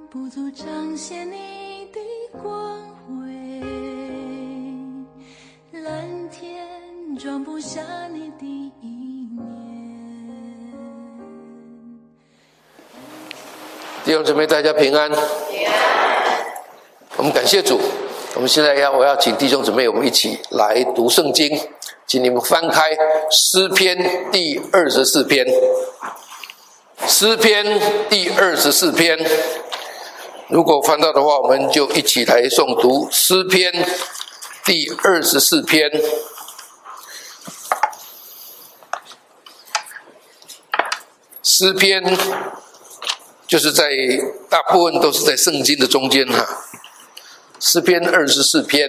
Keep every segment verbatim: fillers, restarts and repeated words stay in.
不足彰显你的光辉，蓝天装不下你的一面。 弟兄姊妹，大家平安。我们感谢主。我们现在要，我要请弟兄姊妹，我们一起来读圣经，请你们翻开诗篇第二十四篇。诗篇第二十四篇，如果翻到的话，我们就一起来诵读诗篇第二十四篇。诗篇就是在大部分都是在圣经的中间哈。诗篇二十四篇，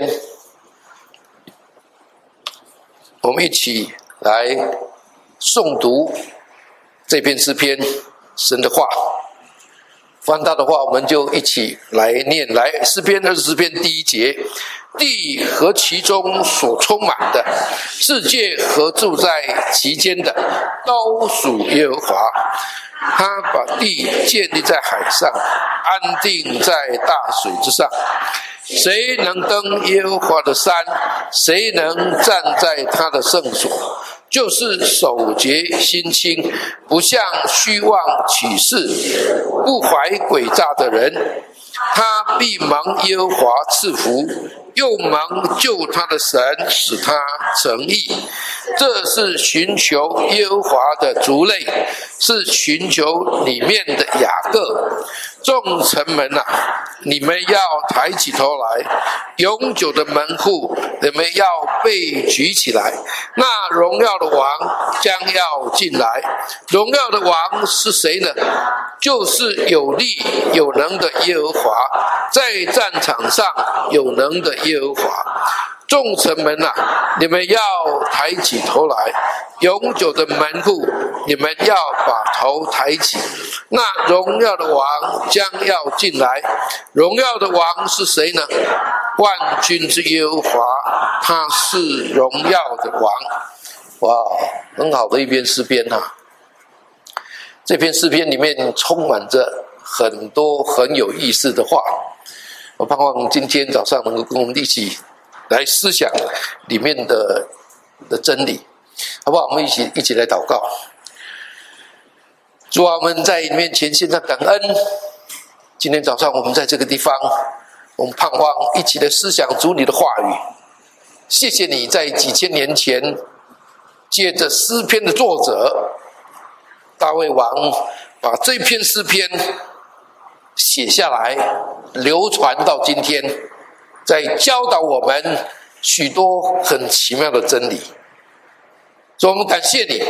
我们一起来诵读这篇诗篇神的话。翻到的话，我们就一起来念。来，诗篇二十四篇第一节：地和其中所充满的，世界和住在其间的，都属耶和华。他把地建立在海上，安定在大水之上。谁能登耶和华的山？谁能站在他的圣所？就是守节心清，不向虚妄起誓，不怀诡诈的人。他必蒙耶和华赐福，又蒙救他的神使他成义。这是寻求耶和华的族类，是寻求里面的雅各。众城门啊，你们要抬起头来，永久的门户，你们要被举起来。那荣耀的王将要进来。荣耀的王是谁呢？就是有力有能的耶和华，在战场上有能的耶和华。众城门啊，你们要抬起头来，永久的门户，你们要把头抬起。那荣耀的王将要进来。荣耀的王是谁呢？万军之耶和华，他是荣耀的王。哇，很好的一篇诗篇啊！这篇诗篇里面充满着很多很有意思的话，我盼望今天早上能够跟我们一起来思想里面的的真理，好不好？我们一起一起来祷告。主啊，我们在你面前献上感恩。今天早上我们在这个地方，我们盼望一起来思想主你的话语。谢谢你在几千年前，借着诗篇的作者大卫王，把这篇诗篇写下来，流传到今天，在教导我们许多很奇妙的真理。所以我们感谢你。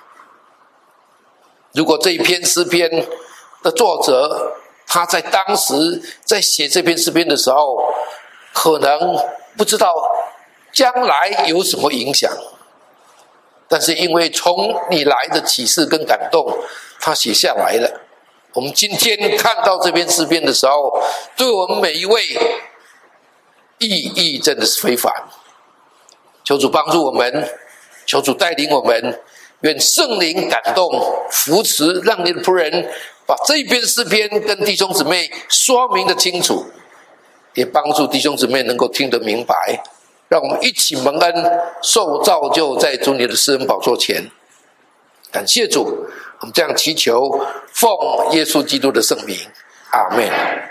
如果这一篇诗篇的作者，他在当时在写这篇诗篇的时候，可能不知道将来有什么影响，但是因为从你来的启示跟感动，他写下来了。我们今天看到这篇诗篇的时候，对我们每一位意义真的是非凡。求主帮助我们，求主带领我们，愿圣灵感动扶持，让你的仆人把这一篇诗篇跟弟兄姊妹说明得清楚，也帮助弟兄姊妹能够听得明白。让我们一起蒙恩，受造就在主你的施恩宝座前。感谢主，我们这样祈求，奉耶稣基督的圣名，阿们。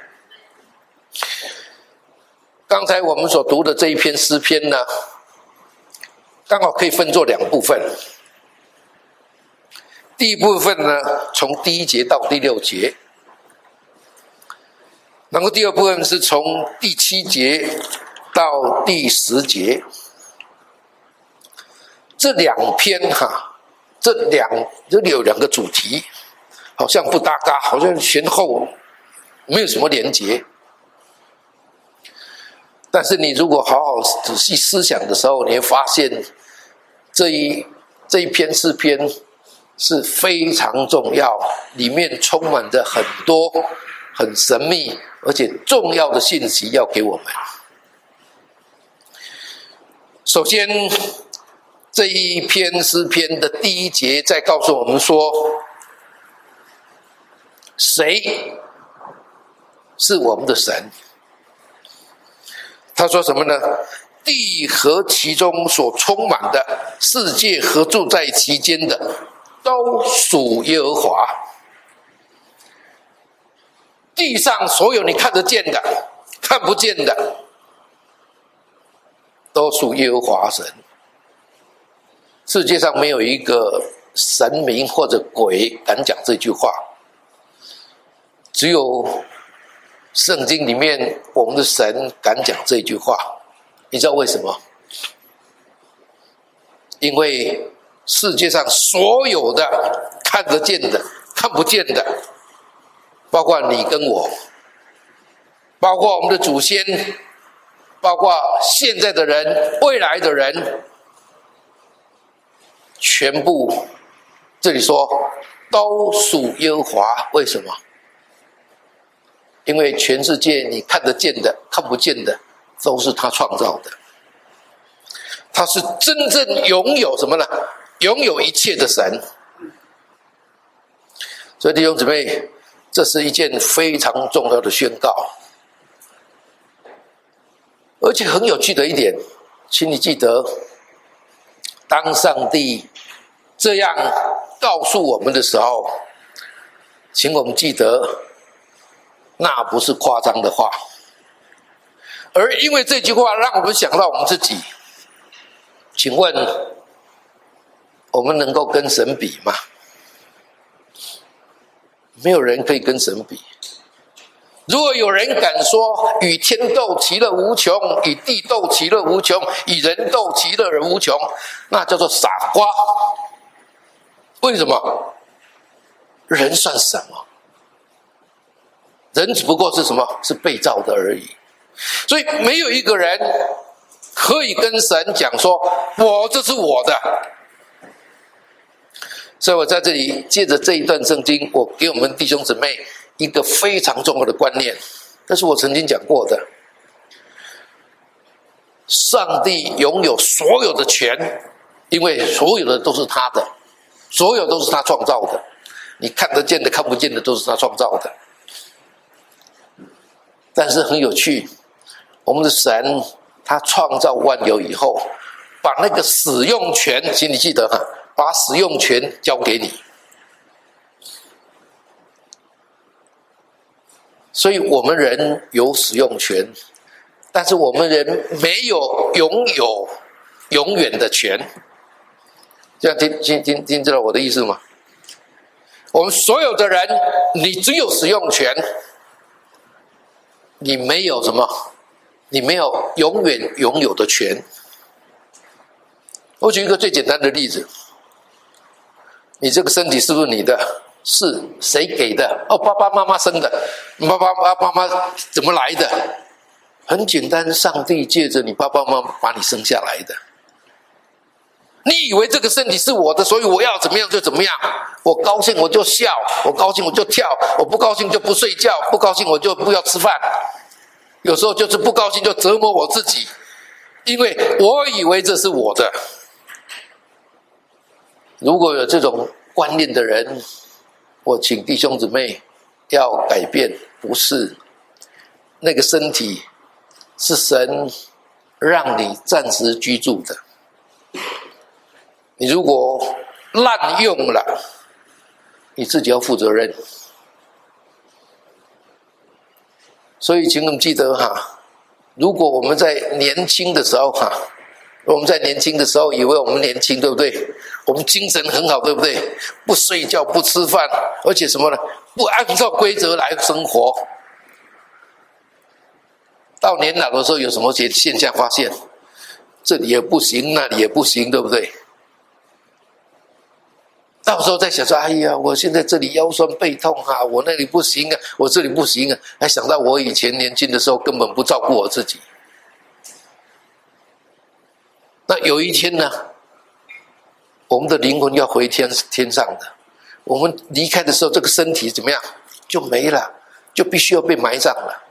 刚才我们所读的这一篇诗篇呢，刚好可以分作两部分。第一部分呢，从第一节到第六节，然后第二部分是从第七节到第十节。这两篇哈，这两这里有两个主题，好像不搭嘎，好像前后没有什么连结。但是你如果好好仔细思想的时候，你会发现这一这一篇诗篇是非常重要，里面充满着很多很神秘而且重要的信息要给我们。首先，这一篇诗篇的第一节在告诉我们说，谁是我们的神。他说什么呢？地和其中所充满的，世界和住在其间的，都属耶和华。地上所有你看得见的、看不见的，都属耶和华神。世界上没有一个神明或者鬼敢讲这句话，只有圣经里面我们的神敢讲这句话。你知道为什么？因为世界上所有的看得见的、看不见的，包括你跟我，包括我们的祖先，包括现在的人、未来的人，全部这里说都属耶和华。为什么？因为全世界你看得见的、看不见的，都是他创造的。他是真正拥有什么呢？拥有一切的神。所以弟兄姊妹，这是一件非常重要的宣告。而且很有趣的一点，请你记得，当上帝这样告诉我们的时候，请我们记得，那不是夸张的话。而因为这句话让我们想到我们自己，请问我们能够跟神比吗？没有人可以跟神比。如果有人敢说与天斗其乐无穷，与地斗其乐无穷，与人斗其乐而无穷，那叫做傻瓜。为什么？人算什么？人只不过是什么？是被造的而已。所以没有一个人可以跟神讲说，我这是我的。所以我在这里借着这一段圣经，我给我们弟兄姊妹一个非常重要的观念，这是我曾经讲过的。上帝拥有所有的权，因为所有的都是他的，所有都是他创造的，你看得见的看不见的都是他创造的。但是很有趣，我们的神他创造万有以后，把那个使用权，请你记得哈，把使用权交给你。所以我们人有使用权，但是我们人没有拥有永远的权。这样听听听听知道我的意思吗？我们所有的人，你只有使用权，你没有什么，你没有永远拥有的权。我举一个最简单的例子，你这个身体是不是你的？是，谁给的？哦，爸爸妈妈生的。爸爸妈妈怎么来的？很简单，上帝借着你爸爸妈妈把你生下来的。你以为这个身体是我的，所以我要怎么样就怎么样，我高兴我就笑，我高兴我就跳，我不高兴就不睡觉，不高兴我就不要吃饭。有时候就是不高兴就折磨我自己，因为我以为这是我的。如果有这种观念的人，我请弟兄姊妹要改变，不是那个身体是神让你暂时居住的，你如果滥用了，你自己要负责任。所以请我们记得哈，如果我们在年轻的时候哈，我们在年轻的时候以为我们年轻，对不对？我们精神很好，对不对？不睡觉，不吃饭，而且什么呢？不按照规则来生活。到年老的时候有什么现象发现？这里也不行，那里也不行，对不对？到时候再想说，哎呀，我现在这里腰酸背痛啊，我那里不行啊，我这里不行啊，还想到我以前年轻的时候根本不照顾我自己。那有一天呢，我们的灵魂要回天天上的，我们离开的时候，这个身体怎么样？就没了，就必须要被埋葬了。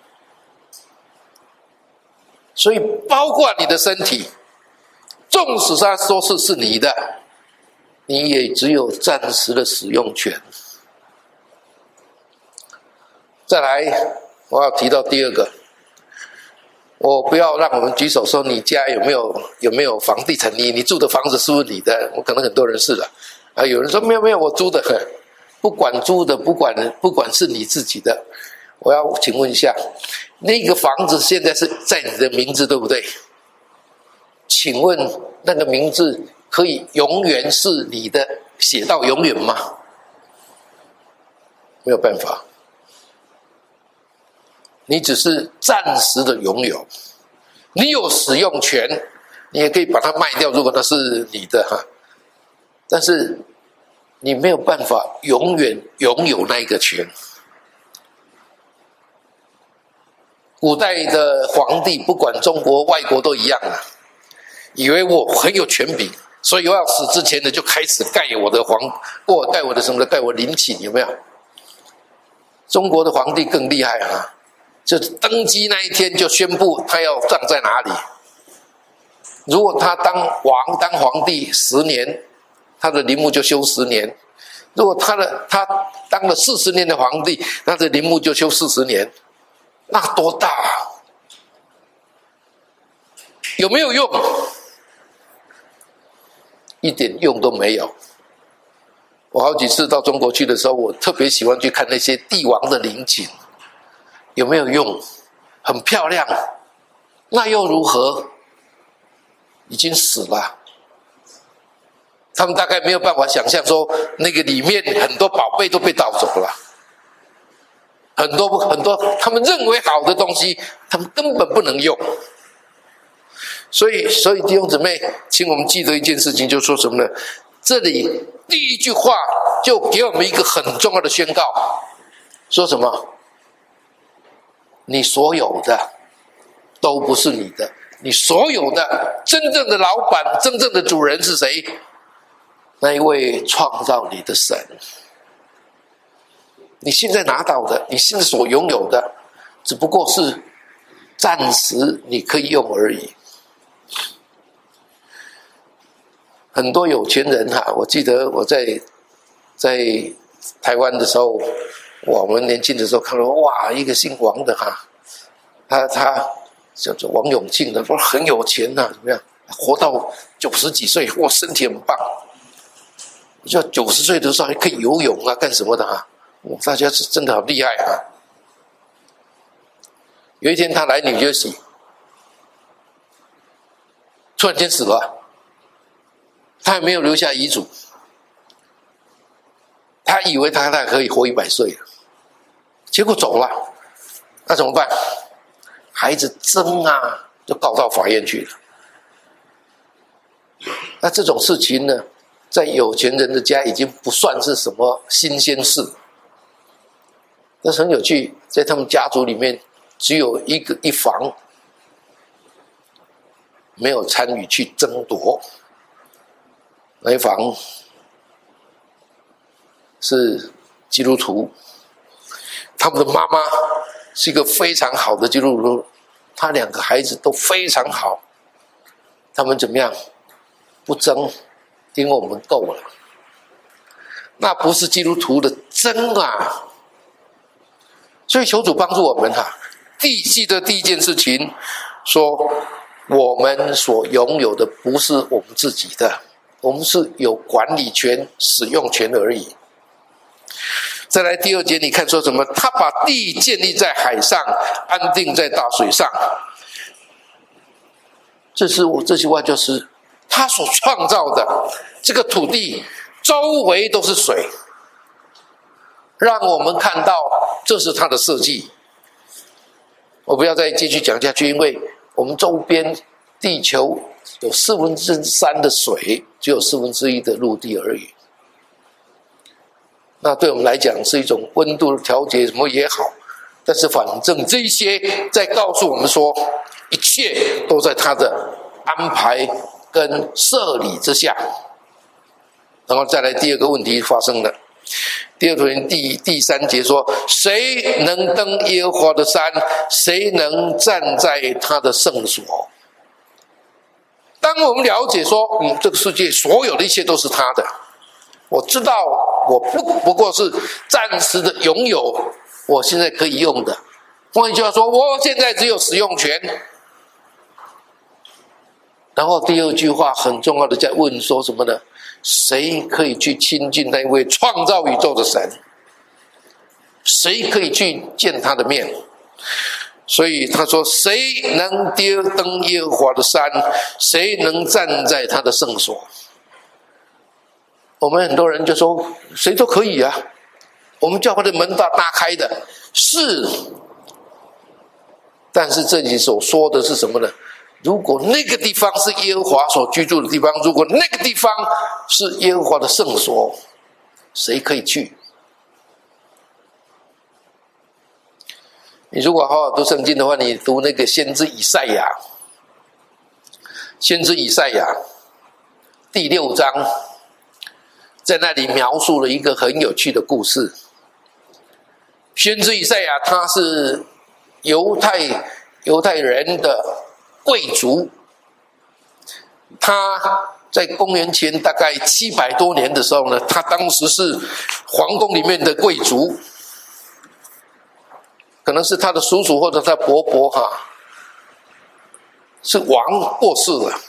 所以包括你的身体，纵使他说是是你的，你也只有暂时的使用权。再来， 我要提到第二个，我不要让我们举手说你家有没有有没有房地产，你你住的房子是不是你的？我可能很多人是的，啊，有人说没有没有，我租的，不管租的，不管不管是你自己的，我要请问一下，那个房子现在是在你的名字对不对？请问那个名字可以永远是你的，写到永远吗？没有办法，你只是暂时的拥有，你有使用权，你也可以把它卖掉，如果它是你的哈，但是你没有办法永远拥有那一个权。古代的皇帝，不管中国外国都一样啊，以为我很有权柄，所以我要死之前呢，就开始盖我的皇，或盖我的什么的，盖我陵寝，有没有？中国的皇帝更厉害啊，就登基那一天就宣布他要葬在哪里。如果他当王当皇帝十年，他的陵墓就修十年；如果他的他当了四十年的皇帝，那这陵墓就修四十年，那多大啊？有没有用？一点用都没有。我好几次到中国去的时候，我特别喜欢去看那些帝王的陵寝，有没有用？很漂亮，那又如何？已经死了。他们大概没有办法想象说，那个里面很多宝贝都被盗走了，很多很多他们认为好的东西，他们根本不能用。所以，所以弟兄姊妹，请我们记得一件事情，就是说什么呢？这里第一句话就给我们一个很重要的宣告，说什么？你所有的都不是你的，你所有的真正的老板、真正的主人是谁？那一位创造你的神。你现在拿到的，你现在所拥有的，只不过是暂时你可以用而已。很多有钱人哈，我记得我在在台湾的时候，哇，我们年轻的时候看到，哇，一个姓王的哈，他他叫做王永庆的，说很有钱呐、啊，怎么样？活到九十几岁，哇，身体很棒。就九十岁的时候还可以游泳啊，干什么的啊？哇，大家是真的好厉害啊！有一天他来纽约西，突然间死了。他还没有留下遗嘱，他以为他还可以活一百岁，结果走了，那怎么办？孩子争啊，就告到法院去了。那这种事情呢，在有钱人的家已经不算是什么新鲜事。但是很有趣，在他们家族里面，只有一个一房没有参与去争夺。那一房是基督徒，他们的妈妈是一个非常好的基督徒，他两个孩子都非常好，他们怎么样？不争，因为我们够了。那不是基督徒的争啊！所以求主帮助我们哈、啊，第记得第一件事情，说我们所拥有的不是我们自己的。我们是有管理权、使用权而已。再来第二节，你看说什么？他把地建立在海上，安定在大水上。这是我这句话就是他所创造的这个土地，周围都是水，让我们看到这是他的设计。我不要再继续讲下去，因为我们周边地球有四分之三的水，只有四分之一的陆地而已。那对我们来讲是一种温度的调节，什么也好。但是反正这一些在告诉我们说，一切都在他的安排跟设理之下。然后再来第二个问题发生了。第二段第第三节说：谁能登耶和华的山？谁能站在他的圣所？当我们了解说，嗯，这个世界所有的一切都是他的，我知道我不不过是暂时的拥有，我现在可以用的， 换一句话说，我现在只有使用权。然后第二句话很重要的在问说什么呢？谁可以去亲近那位创造宇宙的神？谁可以去见他的面？所以他说，谁能跌登耶和华的山？谁能站在他的圣所？我们很多人就说，谁都可以啊，我们教会的门大大开的，是。但是这里所说的是什么呢？如果那个地方是耶和华所居住的地方，如果那个地方是耶和华的圣所，谁可以去？你如果好好读圣经的话，你读那个先知以赛亚，先知以赛亚第六章，在那里描述了一个很有趣的故事。先知以赛亚他是犹太犹太人的贵族，他在公元前大概七百多年的时候呢，他当时是皇宫里面的贵族，可能是他的叔叔或者他伯伯哈，是王过世了。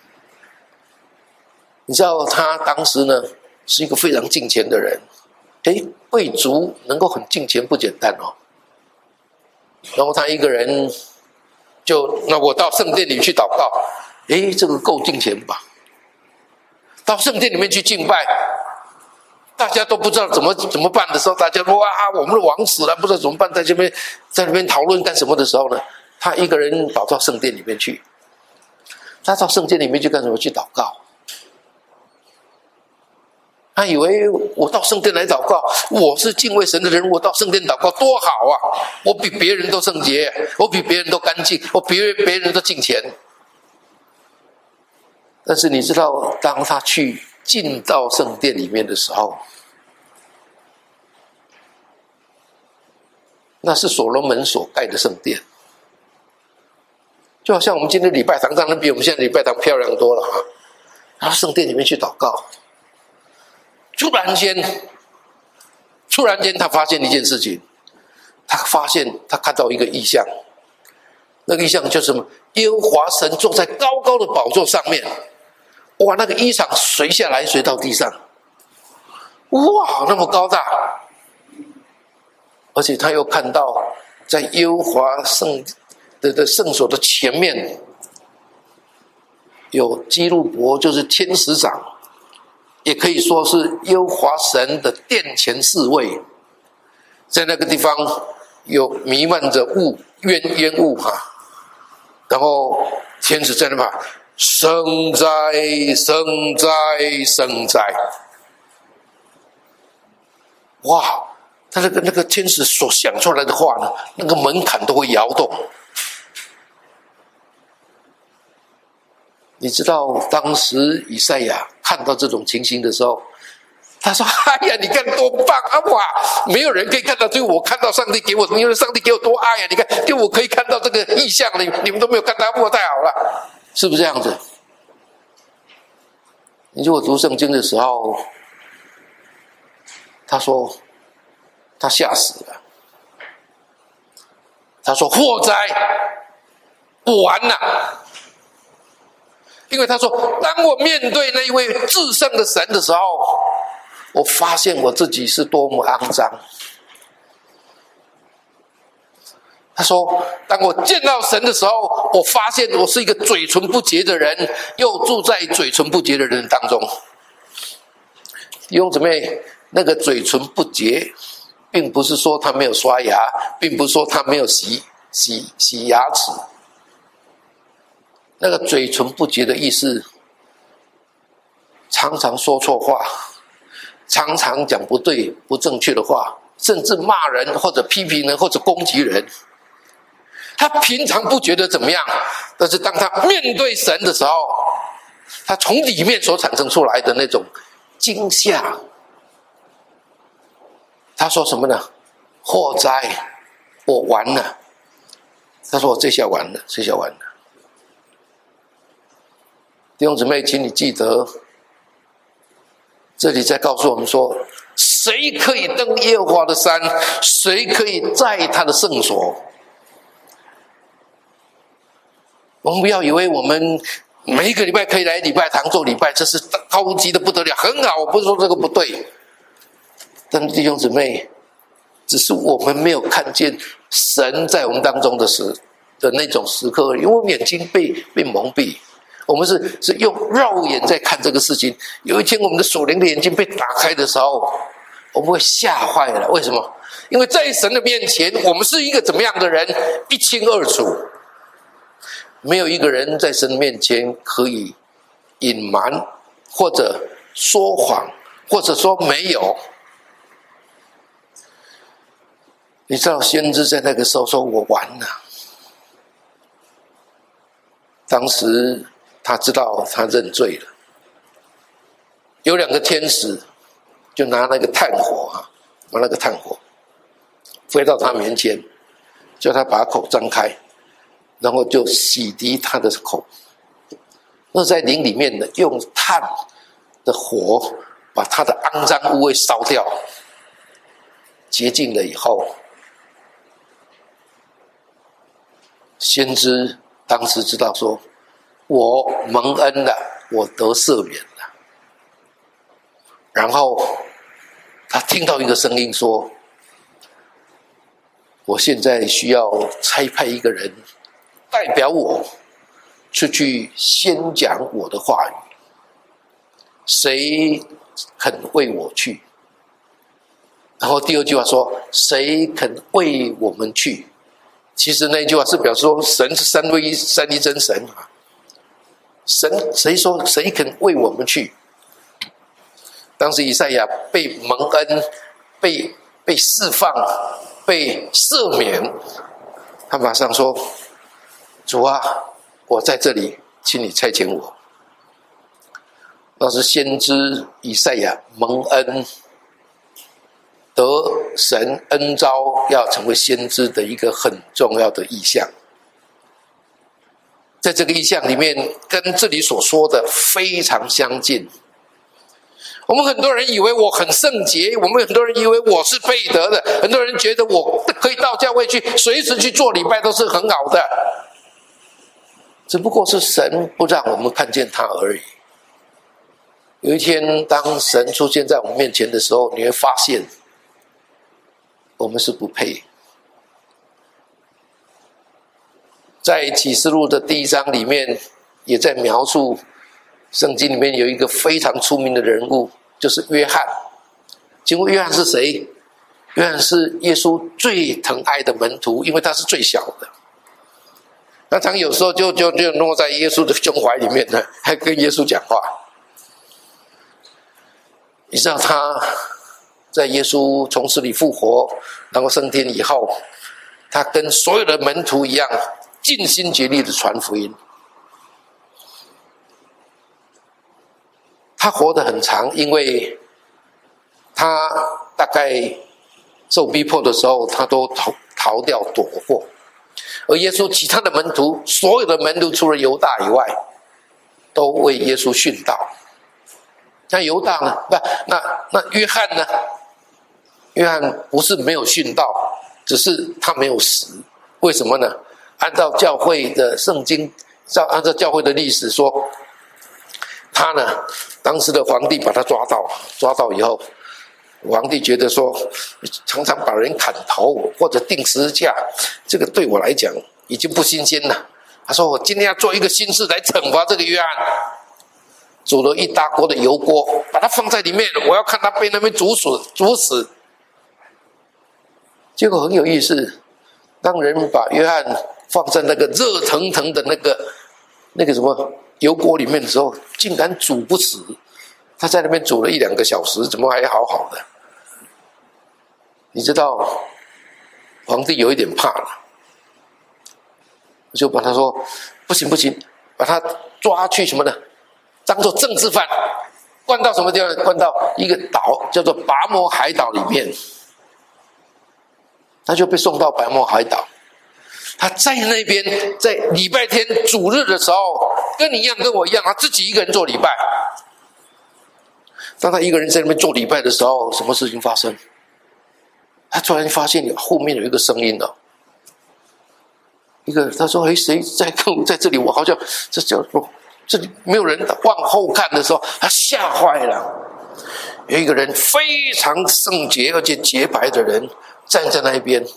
你知道他当时呢是一个非常敬虔的人，诶，贵族能够很敬虔不简单哦。然后他一个人就，那我到圣殿里去祷告，诶，这个够敬虔吧？到圣殿里面去敬拜，大家都不知道怎么怎么办的时候，大家说哇，我们的王死了，不知道怎么办，在这边在那边讨论干什么的时候呢，他一个人跑到圣殿里面去。他到圣殿里面去干什么？去祷告。他以为我到圣殿来祷告，我是敬畏神的人，我到圣殿祷告多好啊！我比别人都圣洁，我比别人都干净，我比别人都敬虔。但是你知道，当他去进到圣殿里面的时候，那是所罗门所盖的圣殿，就好像我们今天礼拜堂当然比我们现在礼拜堂漂亮多了啊！他到圣殿里面去祷告。突然间，突然间，他发现一件事情，他发现他看到一个异象，那个异象就是什么？耶和华神坐在高高的宝座上面，哇，那个衣裳垂下来，垂到地上，哇，那么高大，而且他又看到，在耶和华圣的的圣所的前面，有基路伯，就是天使长。也可以说是耶和华神的殿前侍卫，在那个地方有弥漫着雾烟烟雾哈，然后天使在那边圣哉圣哉圣哉，哇！他那个那个天使所想出来的话呢，那个门槛都会摇动。你知道当时以赛亚看到这种情形的时候，他说：“哎呀，你看多棒啊！哇，没有人可以看到，就我看到上帝给我，因为上帝给我多爱呀！你看，就我可以看到这个异象，你你们都没有看到，哇，太好了，是不是这样子？”你如果读圣经的时候，他说他吓死了，他说：“祸哉，我完了。”因为他说，当我面对那一位至圣的神的时候，我发现我自己是多么肮脏。他说，当我见到神的时候，我发现我是一个嘴唇不洁的人，又住在嘴唇不洁的人当中。弟兄姊妹，那个嘴唇不洁，并不是说他没有刷牙，并不是说他没有洗洗洗牙齿。那个嘴唇不洁的意思，常常说错话，常常讲不对不正确的话，甚至骂人或者批评人或者攻击人。他平常不觉得怎么样，但是当他面对神的时候，他从里面所产生出来的那种惊吓，他说什么呢？祸哉，我完了。他说我这下完了，这下完了。弟兄姊妹，请你记得，这里在告诉我们说，谁可以登耶和华的山？谁可以在他的圣所？ 我们不要以为我们每一个礼拜可以来礼拜堂做礼拜，这是高级的不得了，很好，我不是说这个不对。但弟兄姊妹，只是我们没有看见神在我们当中的时的那种时刻而已，因为我们眼睛被被蒙蔽，我们是是用肉眼在看这个事情。有一天我们的属灵的眼睛被打开的时候，我们会吓坏了。为什么？因为在神的面前，我们是一个怎么样的人，一清二楚。没有一个人在神面前可以隐瞒，或者说谎，或者说没有。你知道先知在那个时候说我完了，当时他知道他认罪了，有两个天使就拿那个炭火啊，拿那个炭火飞到他面前，叫他把口张开，然后就洗涤他的口。那在灵里面的用炭的火把他的肮脏污秽烧掉，洁净了以后，先知当时知道说，我蒙恩了，我得赦免了。然后他听到一个声音说，我现在需要差派一个人代表我出去宣讲我的话语，谁肯为我去？然后第二句话说，谁肯为我们去？其实那句话是表示说，神是三位一三一真神啊。神谁说谁肯为我们去？当时以赛亚被蒙恩，被被释放，被赦免，他马上说：“主啊，我在这里，请你差遣我。”那是先知以赛亚蒙恩，得神恩召要成为先知的一个很重要的意象。在这个意象里面，跟这里所说的非常相近。我们很多人以为我很圣洁，我们很多人以为我是配得的，很多人觉得我可以到教会去，随时去做礼拜都是很好的，只不过是神不让我们看见他而已。有一天，当神出现在我们面前的时候，你会发现我们是不配。在启示录的第一章里面，也在描述圣经里面有一个非常出名的人物，就是约翰。请问约翰是谁？约翰是耶稣最疼爱的门徒，因为他是最小的。那他有时候就就就落在耶稣的胸怀里面呢，还跟耶稣讲话。你知道他在耶稣从死里复活，然后升天以后，他跟所有的门徒一样，尽心竭力的传福音。他活得很长，因为他大概受逼迫的时候，他都逃逃掉躲过。而耶稣其他的门徒，所有的门徒除了犹大以外，都为耶稣殉道。那犹大呢？不，那那约翰呢？约翰不是没有殉道，只是他没有死。为什么呢？按照教会的圣经，按照教会的历史说，他呢，当时的皇帝把他抓到，抓到以后，皇帝觉得说，常常把人砍头或者钉十字架，这个对我来讲已经不新鲜了。他说：“我今天要做一个新事来惩罚这个约翰。”煮了一大锅的油锅，把它放在里面，我要看他被那边煮死，煮死。结果很有意思，当人把约翰放在那个热腾腾的那个那个什么油锅里面的时候，竟然煮不死。他在那边煮了一两个小时，怎么还好好的？你知道，皇帝有一点怕了，就把他说：“不行不行，把他抓去什么呢？当作政治犯，关到什么地方？关到一个岛，叫做拔摩海岛里面。”他就被送到拔摩海岛。他在那边，在礼拜天主日的时候，跟你一样，跟我一样，他自己一个人做礼拜。当他一个人在那边做礼拜的时候，什么事情发生？他突然发现后面有一个声音了。 一个他说：“哎，谁在跟我在这里？我好像这叫做这里没有人往后看的时候，他吓坏了。有一个人非常圣洁而且洁白的人站在那边。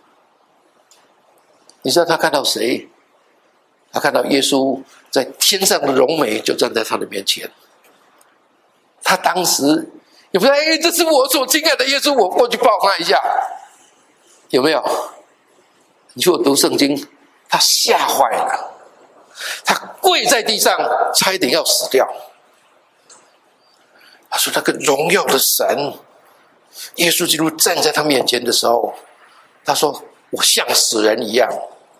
你知道他看到谁？他看到耶稣在天上的荣美就站在他的面前。他当时有没有？哎，这是我所亲爱的耶稣，我过去抱他一下，有没有？你去我读圣经，他吓坏了，他跪在地上，差一点要死掉。他说：“那个荣耀的神，耶稣基督站在他面前的时候，他说我像死人一样。”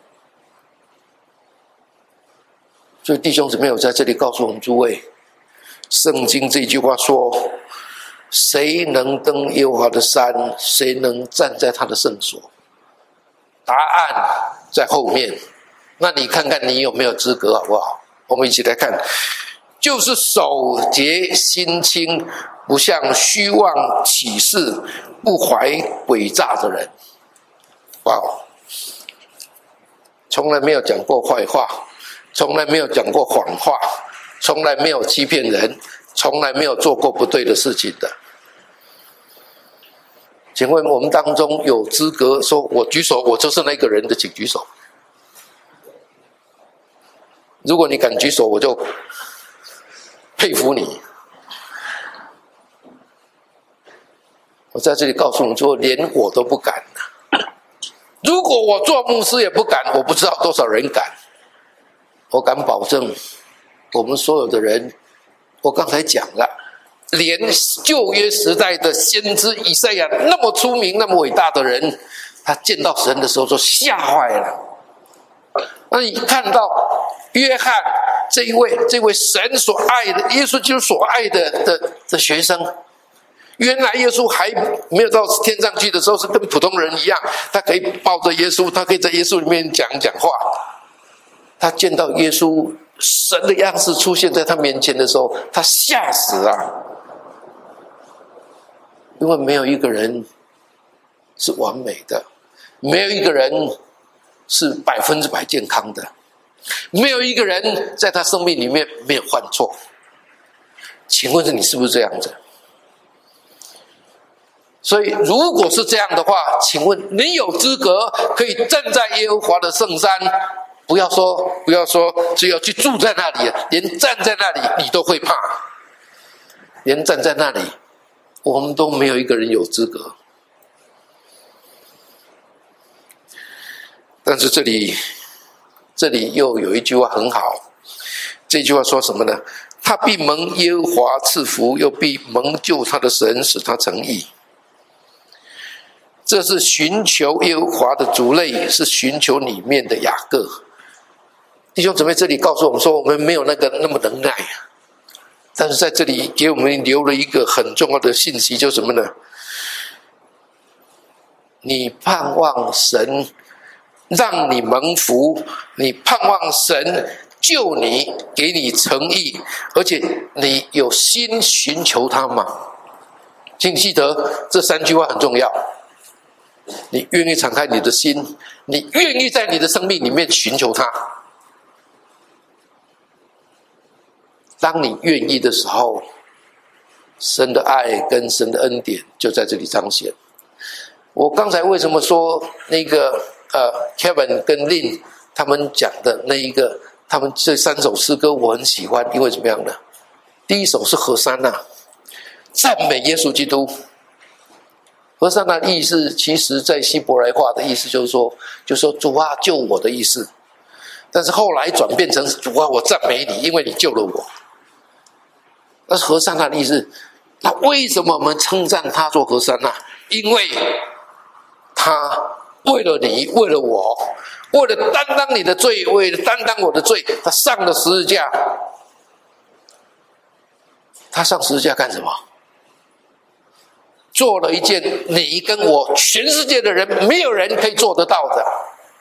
所以弟兄姊妹，我在这里告诉我们诸位，圣经这句话说：“谁能登耶和华的山？谁能站在他的圣所？”答案在后面。那你看看你有没有资格，好不好？我们一起来看，就是守节心清，不向虚妄起誓，不怀诡诈的人。哇，从来没有讲过坏话，从来没有讲过谎话，从来没有欺骗人，从来没有做过不对的事情的。请问我们当中有资格说我举手，我就是那个人的，请举手。如果你敢举手，我就佩服你。我在这里告诉你说，连我都不敢。如果我做牧师也不敢，我不知道多少人敢。我敢保证，我们所有的人，我刚才讲了，连旧约时代的先知以赛亚那么出名、那么伟大的人，他见到神的时候就吓坏了。那你看到约翰这一位这位神所爱的耶稣基督所爱的的的学生，原来耶稣还没有到天上去的时候是跟普通人一样，他可以抱着耶稣，他可以在耶稣里面讲讲话。他见到耶稣神的样式出现在他面前的时候，他吓死啊！因为没有一个人是完美的，没有一个人是百分之百健康的，没有一个人在他生命里面没有犯错。请问你是不是这样子？所以如果是这样的话，请问你有资格可以站在耶和华的圣山，不要说不要说只有去住在那里，连站在那里你都会怕，连站在那里我们都没有一个人有资格。但是这里这里又有一句话很好，这句话说什么呢？他必蒙耶和华赐福，又必蒙救他的神使他成义。这是寻求耶和华的族类，是寻求里面的雅各。弟兄姊妹，这里告诉我们说，我们没有那个那么能耐，但是在这里给我们留了一个很重要的信息，就是什么呢？你盼望神让你蒙福，你盼望神救你，给你诚意，而且你有心寻求他吗？请记得这三句话很重要。你愿意敞开你的心，你愿意在你的生命里面寻求他。当你愿意的时候，神的爱跟神的恩典就在这里彰显。我刚才为什么说那个呃 Kevin 跟 Lin 他们讲的那一个，他们这三首诗歌我很喜欢，因为怎么样呢？第一首是和散那，赞美耶稣基督。和散那的意思，其实在希伯来话的意思就是说，就是说主啊救我的意思。但是后来转变成主啊我赞美你，因为你救了我。那是和散那的意思。那为什么我们称赞他做和散那？因为他为了你，为了我，为了担当你的罪，为了担当我的罪，他上了十字架。他上十字架干什么？做了一件你跟我全世界的人没有人可以做得到的，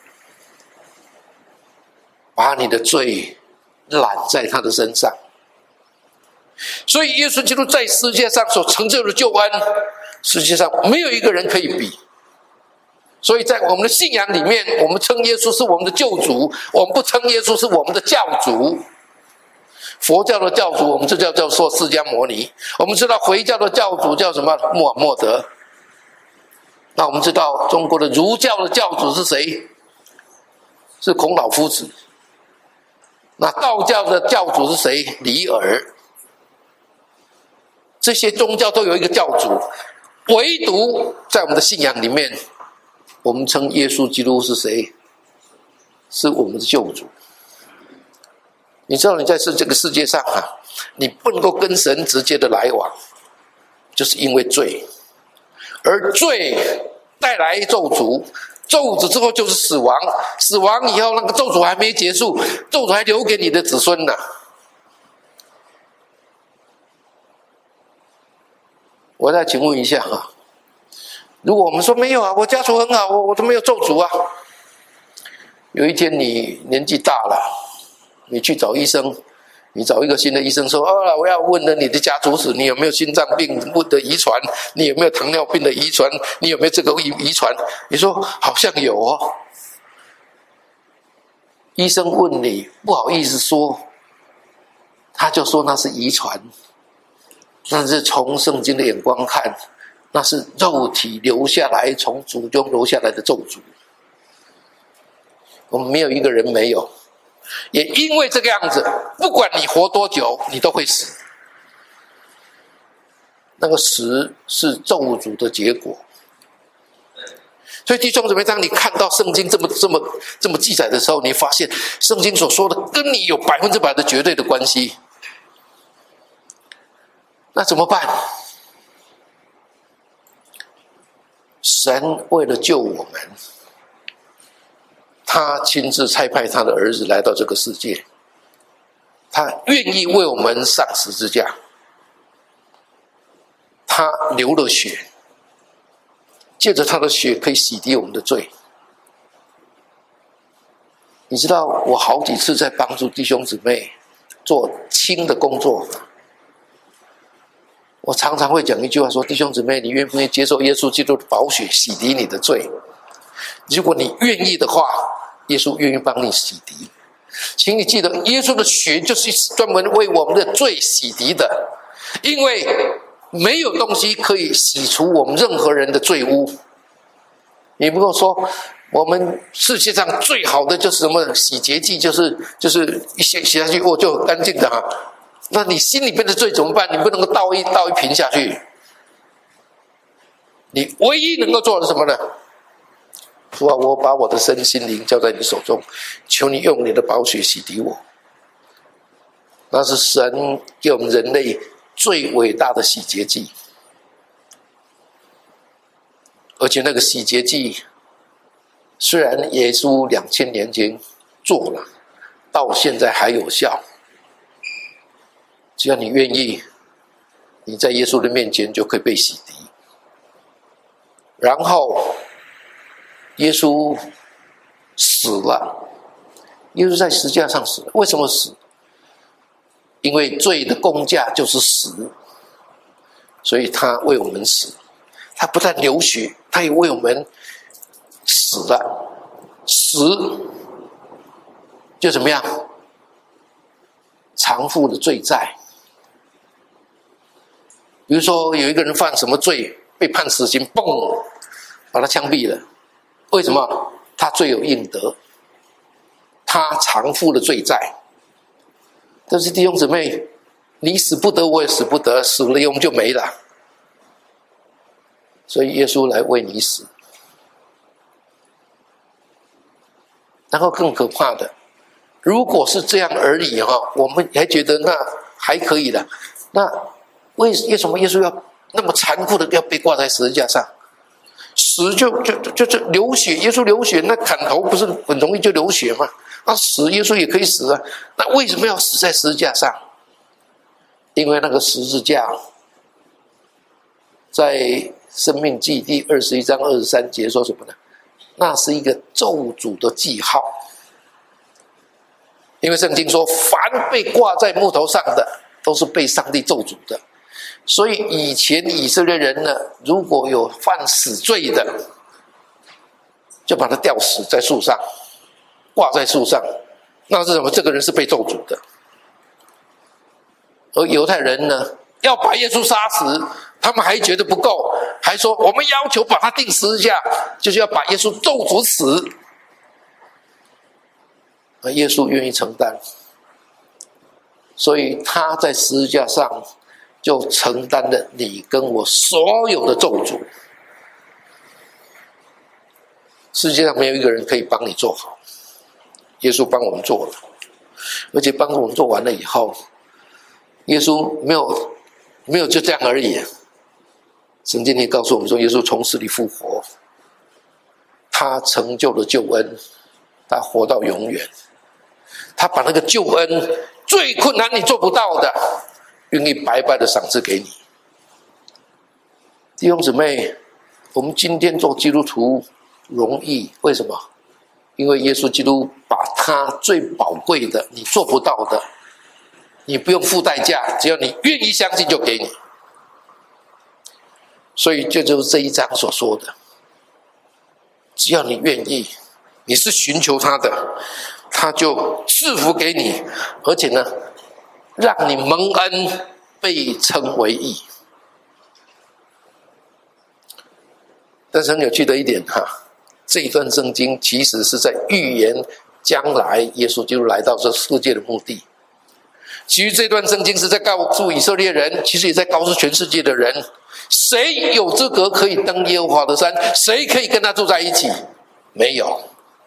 把你的罪揽在他的身上。所以耶稣基督在世界上所成就的救恩，世界上没有一个人可以比。 所以在我们的信仰里面，我们称耶稣是我们的救主，我们不称耶稣是我们的教主。佛教的教主我们就叫叫做释迦牟尼，我们知道回教的教主叫什么？穆罕默德。那我们知道中国的儒教的教主是谁？是孔老夫子。那道教的教主是谁？李耳。这些宗教都有一个教主，唯独在我们的信仰里面，我们称耶稣基督是谁？是我们的救主。你知道你在这个世界上啊，你不能够跟神直接的来往，就是因为罪，而罪带来咒诅，咒诅之后就是死亡，死亡以后那个咒诅还没结束，咒诅还留给你的子孙呢。我再请问一下哈，如果我们说没有啊，我家族很好，我我都没有咒诅啊。有一天你年纪大了，你去找医生，你找一个新的医生说，哦，我要问了你的家族史，你有没有心脏病的遗传，你有没有糖尿病的遗传，你有没有这个遗遗传？你说好像有哦。医生问你，不好意思说，他就说那是遗传。但是从圣经的眼光看，那是肉体留下来，从祖宗留下来的咒诅。我们没有一个人没有，也因为这个样子，不管你活多久，你都会死。那个死是咒诅的结果。所以弟兄姊妹，当你看到圣经这么这么这么记载的时候，你发现圣经所说的跟你有百分之百的绝对的关系。那怎么办？神为了救我们，他亲自差派他的儿子来到这个世界，他愿意为我们上十字架，他流了血，借着他的血可以洗涤我们的罪。你知道我好几次在帮助弟兄姊妹做轻的工作，我常常会讲一句话说，弟兄姊妹，你愿不愿意接受耶稣基督的宝血洗涤你的罪？如果你愿意的话，耶稣愿意帮你洗涤。请你记得，耶稣的血就是专门为我们的罪洗涤的，因为没有东西可以洗除我们任何人的罪污。你不够说我们世界上最好的就是什么洗洁剂，就是就是一洗洗下去哦就很干净的哈。那你心里面的罪怎么办？你不能够倒一倒一瓶下去。你唯一能够做的是什么呢？主啊，我把我的身心灵交在你手中，求你用你的宝血洗涤我。那是神给我们人类最伟大的洗洁剂，而且那个洗洁剂虽然耶稣两千年前做了，到现在还有效。只要你愿意，你在耶稣的面前就可以被洗涤。然后耶稣死了，耶稣在十字架上死了。为什么死？因为罪的工价就是死，所以他为我们死。他不但流血，他也为我们死了。死就怎么样？偿付的罪债。比如说有一个人犯什么罪被判死刑，嘣，把他枪毙了。为什么？他罪有应得，他偿付了罪债。但是弟兄姊妹，你死不得，我也死不得，死了我们就没了。所以耶稣来为你死。然后更可怕的，如果是这样而已哈，我们还觉得那还可以的。那为为什么耶稣要那么残酷的要被挂在十字架上？死就就就就流血，耶稣流血，那砍头不是很容易就流血吗？那死耶稣也可以死啊，那为什么要死在十字架上？因为那个十字架在申命记第二十一章二十三节说什么呢？那是一个咒诅的记号。因为圣经说，凡被挂在木头上的都是被上帝咒诅的。所以以前以色列人呢，如果有犯死罪的， 就把他吊死在树上，挂在树上。那是什么？这个人是被咒诅的。而犹太人呢，要把耶稣杀死，他们还觉得不够，还说我们要求把他钉十字架，就是要把耶稣咒诅死。而耶稣愿意承担，所以他在十字架上就承担了你跟我所有的咒诅。世界上没有一个人可以帮你做好，耶稣帮我们做了，而且帮我们做完了以后，耶稣没有没有就这样而已。圣经里告诉我们说，耶稣从死里复活，他成就了救恩，他活到永远，他把那个救恩最困难你做不到的，愿意白白的赏赐给你。弟兄姊妹，我们今天做基督徒容易，为什么？因为耶稣基督把他最宝贵的你做不到的，你不用付代价，只要你愿意相信就给你。所以这就是这一章所说的，只要你愿意，你是寻求他的，他就赐福给你，而且呢让你蒙恩，被称为义。但是很有趣的一点哈，这一段圣经其实是在预言将来耶稣基督来到这世界的目的。其实这段圣经是在告诉以色列人，其实也在告诉全世界的人，谁有资格可以登耶和华的山？谁可以跟他住在一起？没有。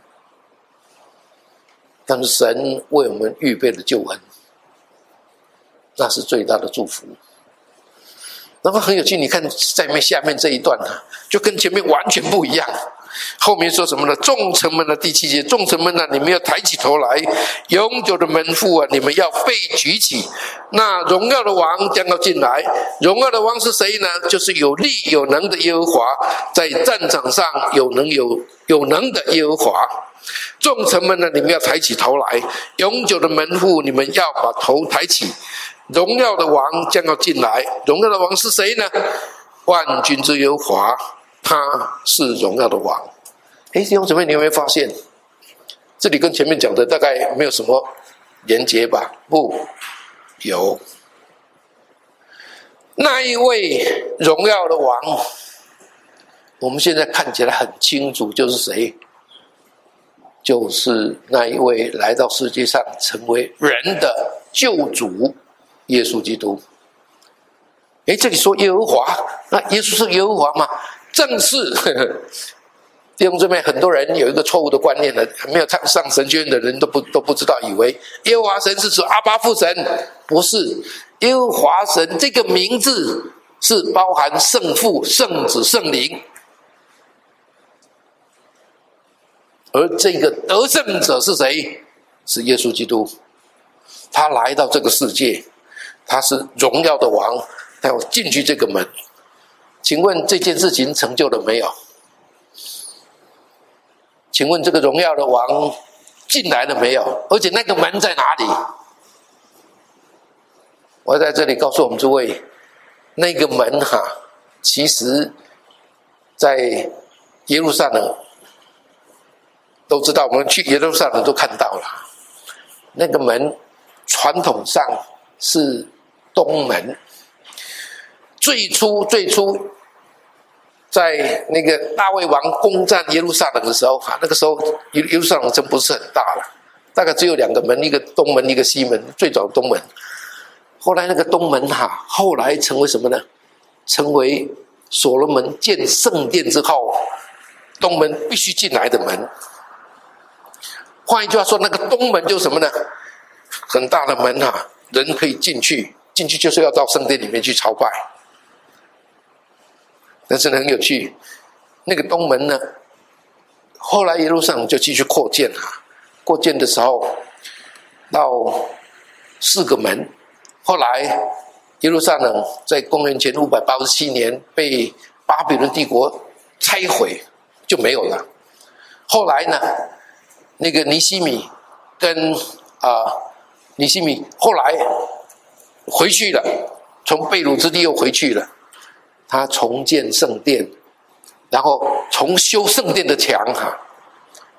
但是神为我们预备了救恩，那是最大的祝福。然后很有趣，你看在下面这一段啊，就跟前面完全不一样。后面说什么呢？众城门的第七节，众城门啊，你们要抬起头来，永久的门户啊，你们要被举起。那荣耀的王将要进来，荣耀的王是谁呢？就是有力有能的耶和华，在战场上有能有有能的耶和华。众城门呢，你们要抬起头来，永久的门户，你们要把头抬起。荣耀的王将要进来，荣耀的王是谁呢？万军之耶和华，他是荣耀的王。诶，弟兄姊妹，你有没有发现这里跟前面讲的大概没有什么连结吧？不，有。那一位荣耀的王，我们现在看起来很清楚，就是谁？就是那一位来到世界上成为人的救主耶稣基督。诶，这里说耶和华，那耶稣是耶和华吗？正是。呵呵，弟兄姊妹，很多人有一个错误的观念的，没有上神学院的人都不都不知道，以为耶和华神是指阿爸父神，不是。耶和华神这个名字是包含圣父、圣子、圣灵，而这个得胜者是谁？是耶稣基督。他来到这个世界，他是荣耀的王，他要进去这个门。请问这件事情成就了没有？请问这个荣耀的王进来了没有？而且那个门在哪里？我在这里告诉我们诸位，那个门哈，其实在耶路撒冷都知道，我们去耶路撒冷都看到了。那个门传统上是东门。最初最初在那个大卫王攻占耶路撒冷的时候，那个时候耶路撒冷城不是很大了，大概只有两个门，一个东门一个西门，最早的东门。后来那个东门哈，后来成为什么呢？成为所罗门建圣殿之后，东门必须进来的门。换一句话说，那个东门就是什么呢？很大的门哈，人可以进去，进去就是要到圣殿里面去朝拜。但是很有趣，那个东门呢，后来耶路撒冷就继续扩建啊，扩建的时候到四个门。后来耶路撒冷在公元前五百八十七年被巴比伦帝国拆毁，就没有了。后来呢，那个尼希米跟啊、呃、尼希米后来回去了，从被掳之地又回去了。他重建圣殿，然后重修圣殿的墙哈，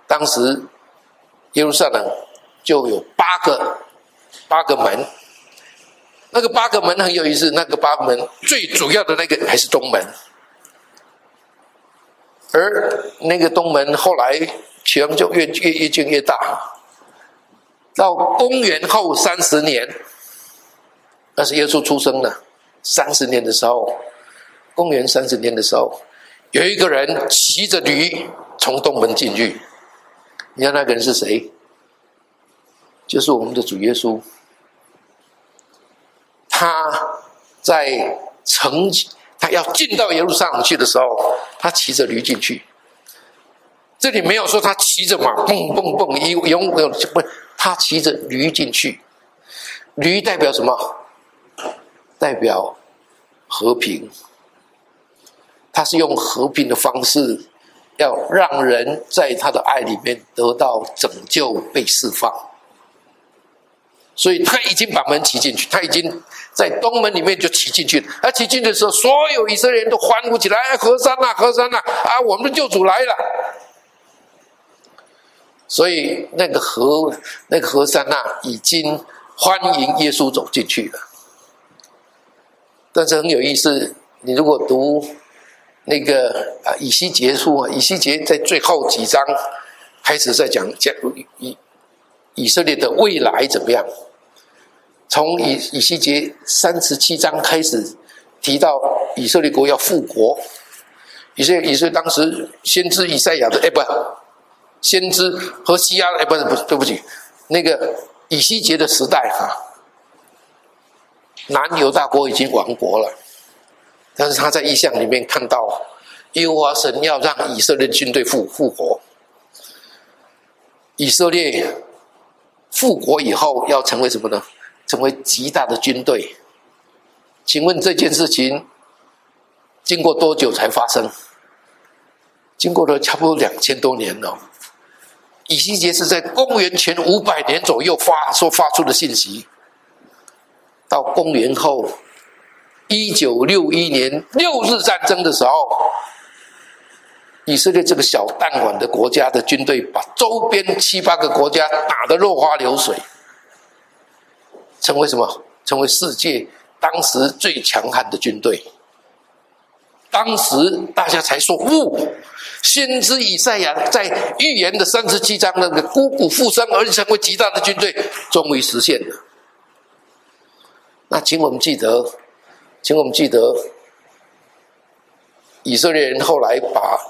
当时耶路撒冷就有八个八个门，那个八个门很有意思，那个八个门最主要的那个还是东门，而那个东门后来墙就越越越建越大，到公元后三十年，那是耶稣出生了三十年的时候，公元三十年的时候，有一个人骑着驴从东门进去，你知道那个人是谁？就是我们的主耶稣。他在城，他要进到耶路撒冷去的时候，他骑着驴进去。这里没有说他骑着马蹦蹦蹦，一永永不，他骑着驴进去。驴代表什么？代表和平。他是用和平的方式，要让人在他的爱里面得到拯救、被释放。所以他已经把门骑进去，他已经在东门里面就骑进去了。他骑进去的时候，所有以色列人都欢呼起来：“哎，和散那，和散那！啊，我们的救主来了！”所以那个和那个和散那已经欢迎耶稣走进去了。但是很有意思，你如果读那个啊以西结书啊，以西结在最后几章开始在讲讲以以色列的未来怎么样。从以以西结三十七章开始提到以色列国要复国，以色列以色列当时先知以赛亚的哎不，先知何西阿哎不是不是对不起，那个以西结的时代哈，南犹大国已经亡国了，但是他在异象里面看到耶和华神要让以色列军队复复活，以色列复国以后要成为什么呢？成为极大的军队。请问这件事情经过多久才发生？经过了差不多两千多年了。以西结是在公元前五百年左右发所发出的信息，到公元后一九六一年六日战争的时候，以色列这个小弹丸的国家的军队把周边七八个国家打得落花流水，成为什么？成为世界当时最强悍的军队。当时大家才说，哦，先知以赛亚在预言的三十七章那个枯骨复生而成为极大的军队，终于实现了。那请我们记得，请我们记得，以色列人后来把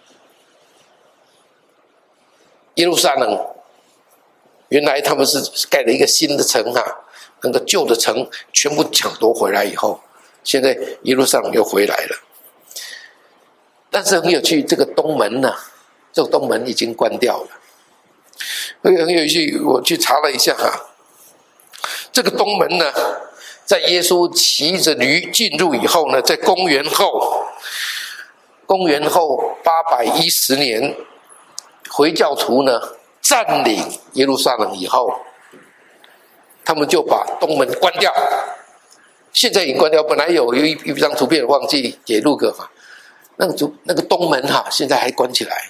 耶路撒冷，原来他们是盖了一个新的城啊，那个旧的城全部抢夺回来以后，现在耶路撒冷又回来了。但是很有趣，这个东门呢、啊，这个东门已经关掉了。很有趣，我去查了一下哈、啊，这个东门呢，在耶稣骑着驴进入以后呢，在公元后，公元后八百一十年，回教徒呢占领耶路撒冷以后，他们就把东门关掉。现在已经关掉，本来有一一张图片忘记给路哥嘛。那个那个东门哈、啊，现在还关起来。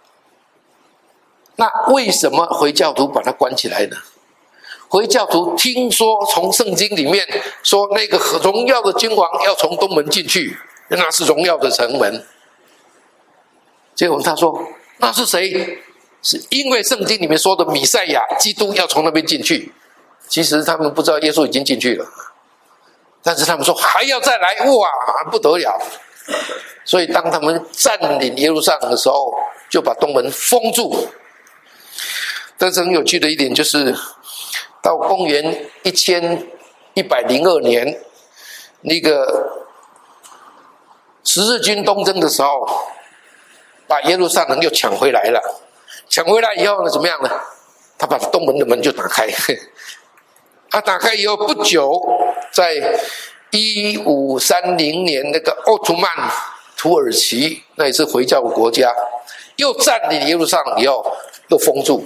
那为什么回教徒把它关起来呢？回教徒听说从圣经里面说那个荣耀的君王要从东门进去，那是荣耀的城门。结果他说那是谁？是因为圣经里面说的弥赛亚基督要从那边进去。其实他们不知道耶稣已经进去了，但是他们说还要再来，哇，不得了。所以当他们占领耶路撒冷的时候，就把东门封住。但是很有趣的一点就是，到公元一千一百零二年，那个十字军东征的时候，把耶路撒冷又抢回来了。抢回来以后呢，怎么样呢？他把东门的门就打开。他打开以后不久，在一五三零年，那个奥图曼土耳其，那也是回教国家，又占领耶路撒冷以后，又封住，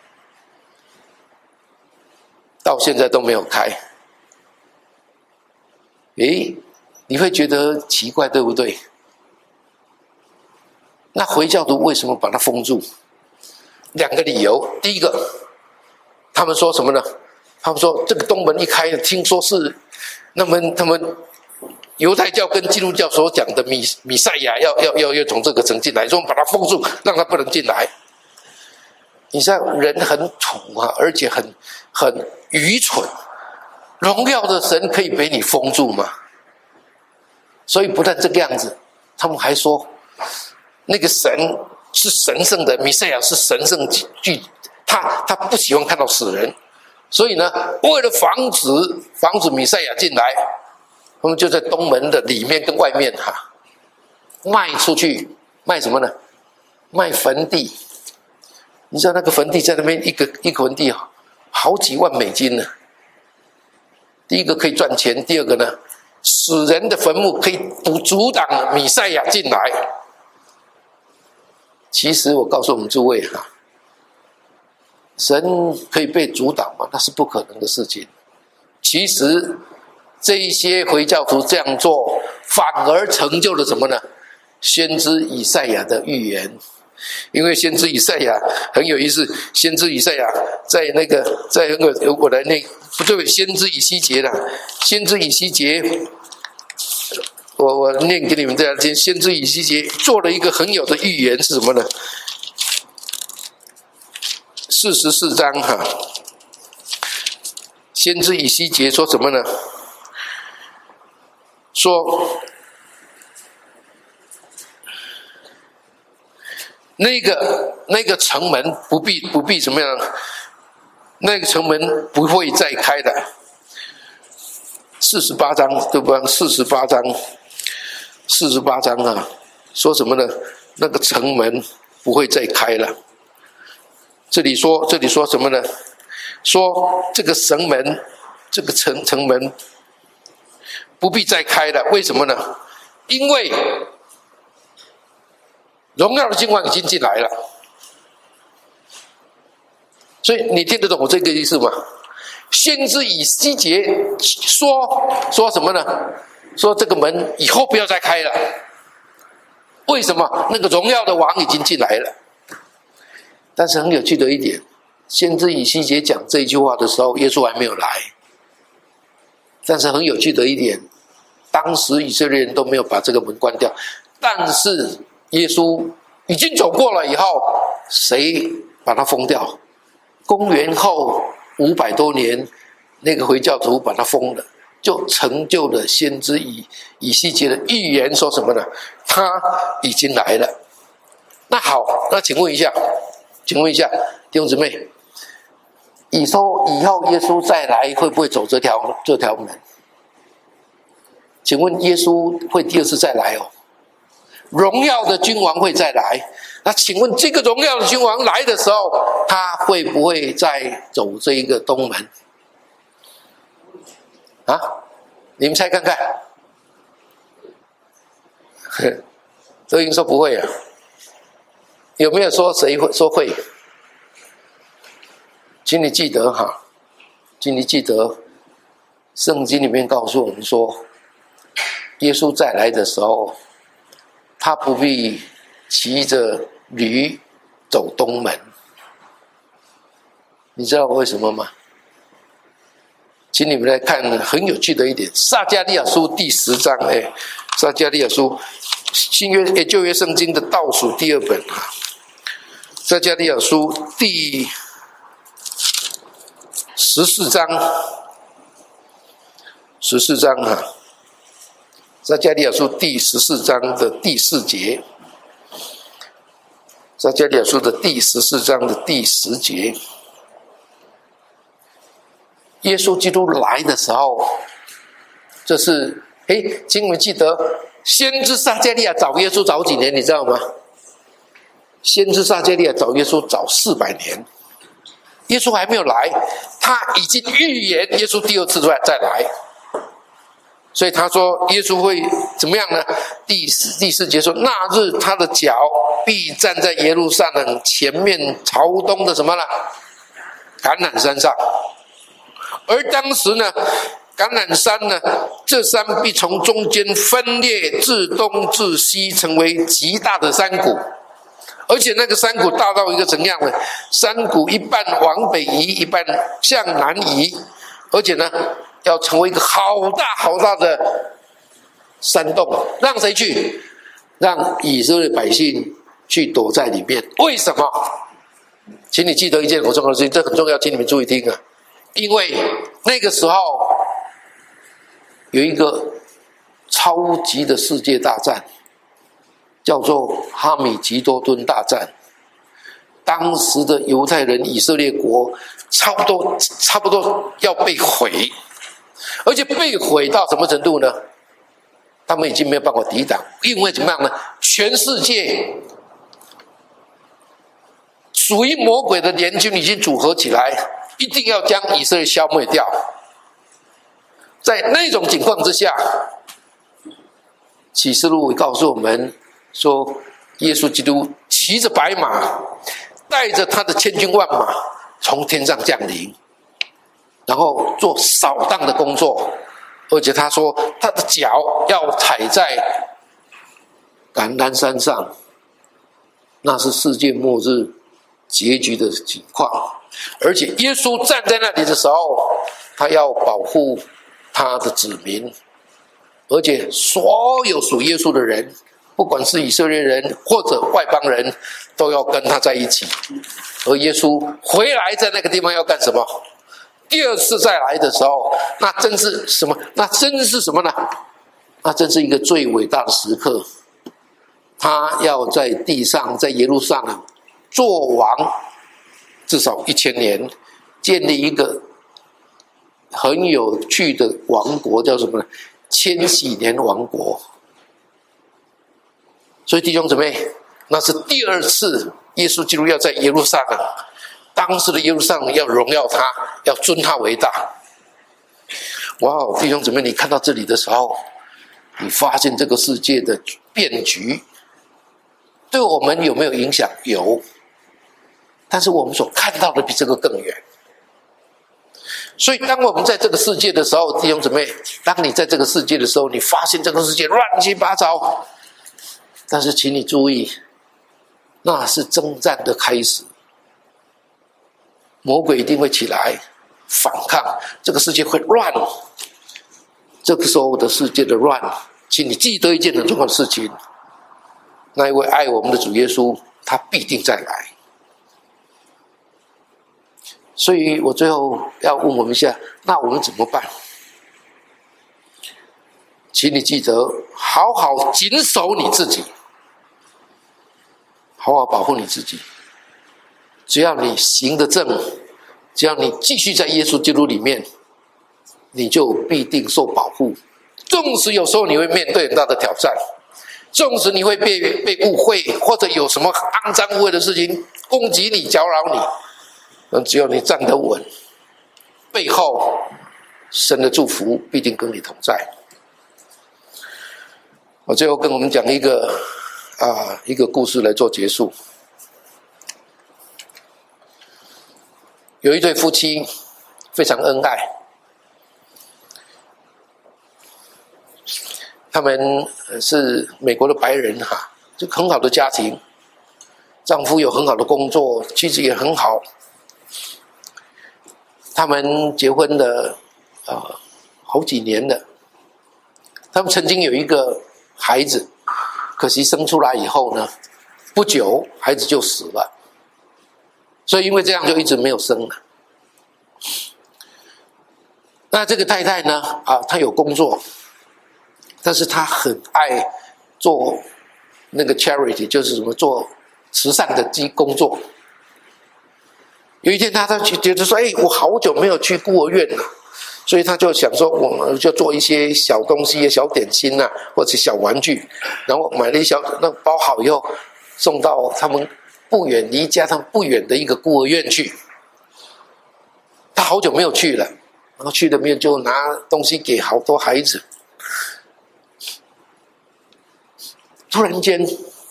到现在都没有开。诶，你会觉得奇怪，对不对？那回教徒为什么把它封住？ 两个理由。第一个，他们说什么呢？他们说这个东门一开，听说是那么他们犹太教跟基督教所讲的弥弥赛亚要要要要从这个城进来，说把它封住，让他不能进来。你知道人很土啊，而且很很愚蠢。荣耀的神可以被你封住吗？所以不但这个样子，他们还说那个神是神圣的，弥赛亚是神圣具，他他不喜欢看到死人，所以呢，为了防止防止弥赛亚进来，他们就在东门的里面跟外面哈、啊、卖出去，卖什么呢？卖坟地。你知道那个坟地在那边一个一个坟地啊，好几万美金呢。第一个可以赚钱，第二个呢，死人的坟墓可以不阻挡弥赛亚进来。其实我告诉我们诸位哈，神可以被阻挡吗？那是不可能的事情。其实这一些回教徒这样做，反而成就了什么呢？先知以赛亚的预言。因为先知以赛亚很有意思，先知以赛亚在那个在那个我来那不对，先知以西结啦，先知以西结，我我念给你们大家听，先知以西结做了一个很有的预言是什么呢？四十四章哈，先知以西结说什么呢？说那个那个城门不必不必怎么样，那个城门不会再开的。四十八章对不对？四十八章，四十八章啊，说什么呢？那个城门不会再开了。这里说这里说什么呢？说这个城门，这个城城门不必再开了。为什么呢？因为荣耀的君王已经进来了，所以你听得懂我这个意思吗？先知以西结说说什么呢？说这个门以后不要再开了。为什么？那个荣耀的王已经进来了。但是很有趣的一点，先知以西结讲这一句话的时候，耶稣还没有来。但是很有趣的一点，当时以色列人都没有把这个门关掉，但是耶稣已经走过了以后，谁把它封掉？公元后五百多年，那个回教徒把它封了，就成就了先知以以西结的预言，说什么呢？他已经来了。那好，那请问一下，请问一下弟兄姊妹，以说以后耶稣再来会不会走这条这条门？请问耶稣会第二次再来哦？荣耀的君王会再来，那请问这个荣耀的君王来的时候，他会不会再走这一个东门？啊，你们猜看看。都已经说不会啊，有没有说谁会说会？请你记得哈，请你记得，圣经里面告诉我们说，耶稣再来的时候，他不必骑着驴走东门。你知道为什么吗？请你们来看很有趣的一点，撒迦利亚书第十章，哎，撒迦利亚书新约诶旧约圣经的倒数第二本啊，撒迦利亚书第十四章，十四章啊，撒迦利亚书第十四章的第四节，撒迦利亚书的第十四章的第十节，耶稣基督来的时候，这是诶，经文记得，先知撒迦利亚找耶稣早几年，你知道吗？先知撒迦利亚找耶稣早四百年，耶稣还没有来，他已经预言耶稣第二次再来，所以他说耶稣会怎么样呢？第四第四节说，那日他的脚必站在耶路撒冷前面朝东的什么呢？橄榄山上，而当时呢，橄榄山呢，这山必从中间分裂，自东至西，成为极大的山谷。 而且那个山谷大到一个怎样呢？山谷一半往北移，一半向南移，而且呢，要成为一个好大好大的山洞，让谁去？让以色列百姓去躲在里面。为什么？请你记得一件很重要的事情，这很重要，请你们注意听啊！因为那个时候有一个超级的世界大战，叫做哈米吉多顿大战。当时的犹太人以色列国差不多差不多要被毁，而且被毁到什么程度呢？他们已经没有办法抵挡，因为怎么样呢？全世界属于魔鬼的联军已经组合起来，一定要将以色列消灭掉。在那种情况之下，启示录告诉我们说，耶稣基督骑着白马，带着他的千军万马从天上降临，然后做扫荡的工作。而且他说他的脚要踩在橄榄山上，那是世界末日结局的情况。而且耶稣站在那里的时候，他要保护他的子民，而且所有属耶稣的人，不管是以色列人或者外邦人，都要跟他在一起。而耶稣回来在那个地方要干什么？第二次再来的时候，那真是什么？那真是什么呢？那真是一个最伟大的时刻。他要在地上，在耶路撒冷做王，至少一千年，建立一个很有趣的王国，叫什么呢？千禧年王国。所以弟兄姊妹，那是第二次耶稣基督要在耶路撒冷。当时的耶路撒冷要荣耀他，要尊他为大。哇哦，弟兄姊妹，你看到这里的时候，你发现这个世界的变局对我们有没有影响？有，但是我们所看到的比这个更远。所以当我们在这个世界的时候，弟兄姊妹，当你在这个世界的时候，你发现这个世界乱七八糟，但是请你注意，那是征战的开始。魔鬼一定会起来反抗，这个世界会乱。这个时候的世界的乱，请你记得一件很重要的事情，那一位爱我们的主耶稣，他必定再来。所以我最后要问我们一下，那我们怎么办？请你记得好好谨守你自己，好好保护你自己。只要你行得正，只要你继续在耶稣基督里面，你就必定受保护。纵使有时候你会面对很大的挑战，纵使你会被被误会，或者有什么肮脏污秽的事情攻击你、搅扰你，但只要你站得稳，背后神的祝福必定跟你同在。我最后跟我们讲一个啊一个故事来做结束。有一对夫妻非常恩爱，他们是美国的白人哈，就很好的家庭，丈夫有很好的工作，妻子也很好。他们结婚了啊、呃、好几年了。他们曾经有一个孩子，可惜生出来以后呢，不久孩子就死了。所以因为这样就一直没有生了。那这个太太呢，啊，她有工作，但是她很爱做那个 charity， 就是什么做慈善的工作。有一天她她觉得说，哎，我好久没有去孤儿院了，所以她就想说，我就做一些小东西、小点心啊，或者小玩具，然后买了一小那包好以后，送到他们不远离家他们不远的一个孤儿院去。他好久没有去了，然后去那边就拿东西给好多孩子。突然间，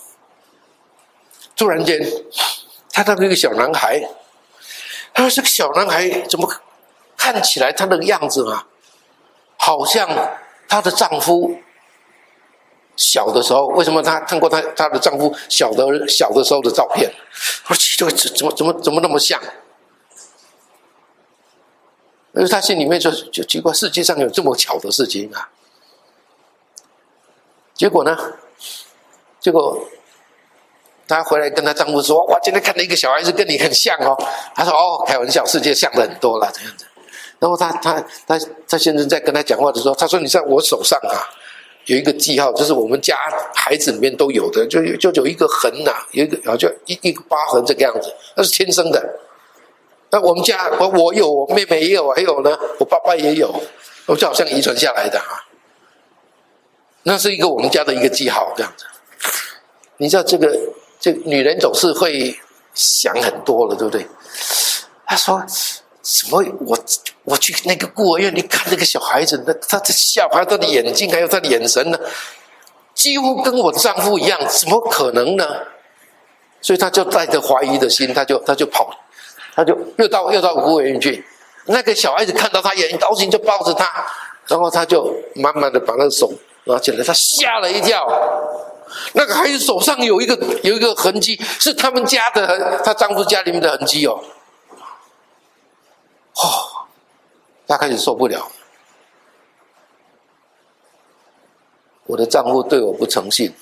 突然间，他那个一个小男孩，他说这个小男孩怎么看起来他那个样子啊，好像她的丈夫小的时候，为什么她看过她她的丈夫小的小的时候的照片？我奇怪，怎么怎么怎么那么像？而她心里面就就奇怪，世界上有这么巧的事情啊！结果呢？结果她回来跟她丈夫说：“哇，今天看到一个小孩子跟你很像哦。”她说：“哦，开玩笑，世界像的很多了，这样子。”然后她她她她先生在跟她讲话的时候，她说：“你在我手上啊。”有一个记号，就是我们家孩子里面都有的，就就有一个痕呐、啊，有一个好像一一个疤痕这个样子，那是天生的。那我们家我我有，我妹妹也有，还有呢，我爸爸也有，我就好像遗传下来的啊。那是一个我们家的一个记号，这样子。你知道这个这个、女人总是会想很多了，对不对？她说。什么？我我去那个孤儿院，你看那个小孩子，那他的下巴、他的眼睛，还有他的眼神呢，几乎跟我的丈夫一样，怎么可能呢？所以他就带着怀疑的心，他就他就跑，他就又到又到孤儿院去。那个小孩子看到他也很高兴，就抱着他，然后他就慢慢的把那个手拿起来，他吓了一跳。那个孩子手上有一个有一个痕迹，是他们家的，他丈夫家里面的痕迹哦。哦，他开始受不了。我的丈夫对我不诚信。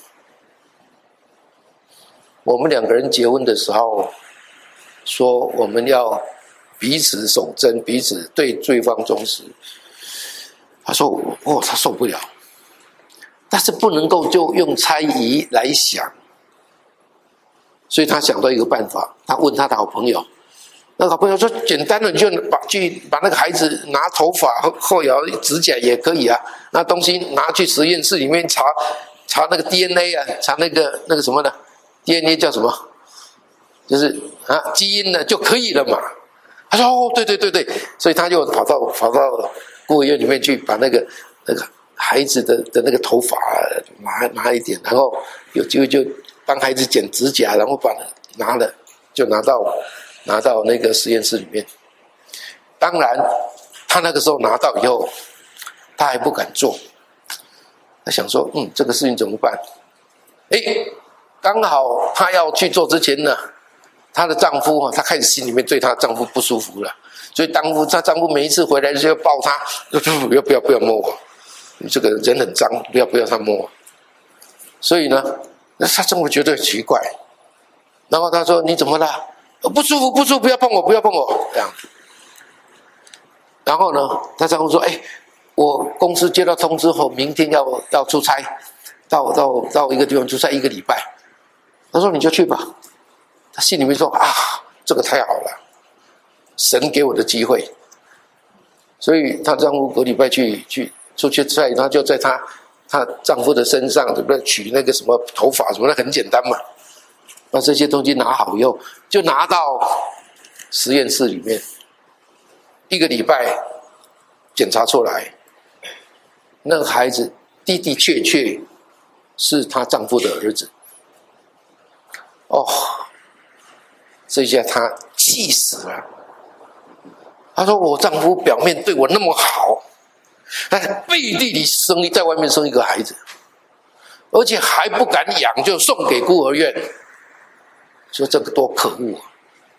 我们两个人结婚的时候，说我们要彼此守贞，彼此对对方忠实。他说：“哦，他受不了。”但是不能够就用猜疑来想，所以他想到一个办法，他问他的好朋友。那个好朋友说：“简单的，你就把去把那个孩子拿头发后后摇指甲也可以啊，那东西拿去实验室里面查查那个 D N A 啊，查那个那个什么的 D N A 叫什么？就是啊基因呢就可以了嘛。”他说：“哦，对对对对。”所以他就跑到跑到孤儿院里面去，把那个那个孩子的的那个头发拿拿一点，然后有机会就帮孩子剪指甲，然后把拿了就拿到。拿到那个实验室里面，当然，他那个时候拿到以后，他还不敢做。他想说：“嗯，这个事情怎么办？”哎，刚好他要去做之前呢，她的丈夫她开始心里面对她丈夫不舒服了，所以丈夫她丈夫每一次回来就要抱她，不要不要不要摸我，你这个人很脏，不要不要他摸我。所以呢，那她丈夫觉得很奇怪，然后他说：“你怎么了？”不舒服，不舒服，不要碰我，不要碰我，这样。然后呢，她丈夫说：“哎，我公司接到通知后，明天要要出差，到到到一个地方出差一个礼拜。”他说：“你就去吧。”他心里面说：“啊，这个太好了，神给我的机会。”所以她丈夫隔礼拜去去出去出差，她就在她她丈夫的身上，对不对？取那个什么头发什么的，很简单嘛。把这些东西拿好以后，就拿到实验室里面，一个礼拜检查出来，那个孩子的的确确是她丈夫的儿子。哦，这下她气死了。她说：“我丈夫表面对我那么好，但背地里生在外面生一个孩子，而且还不敢养，就送给孤儿院。”说这个多可恶啊！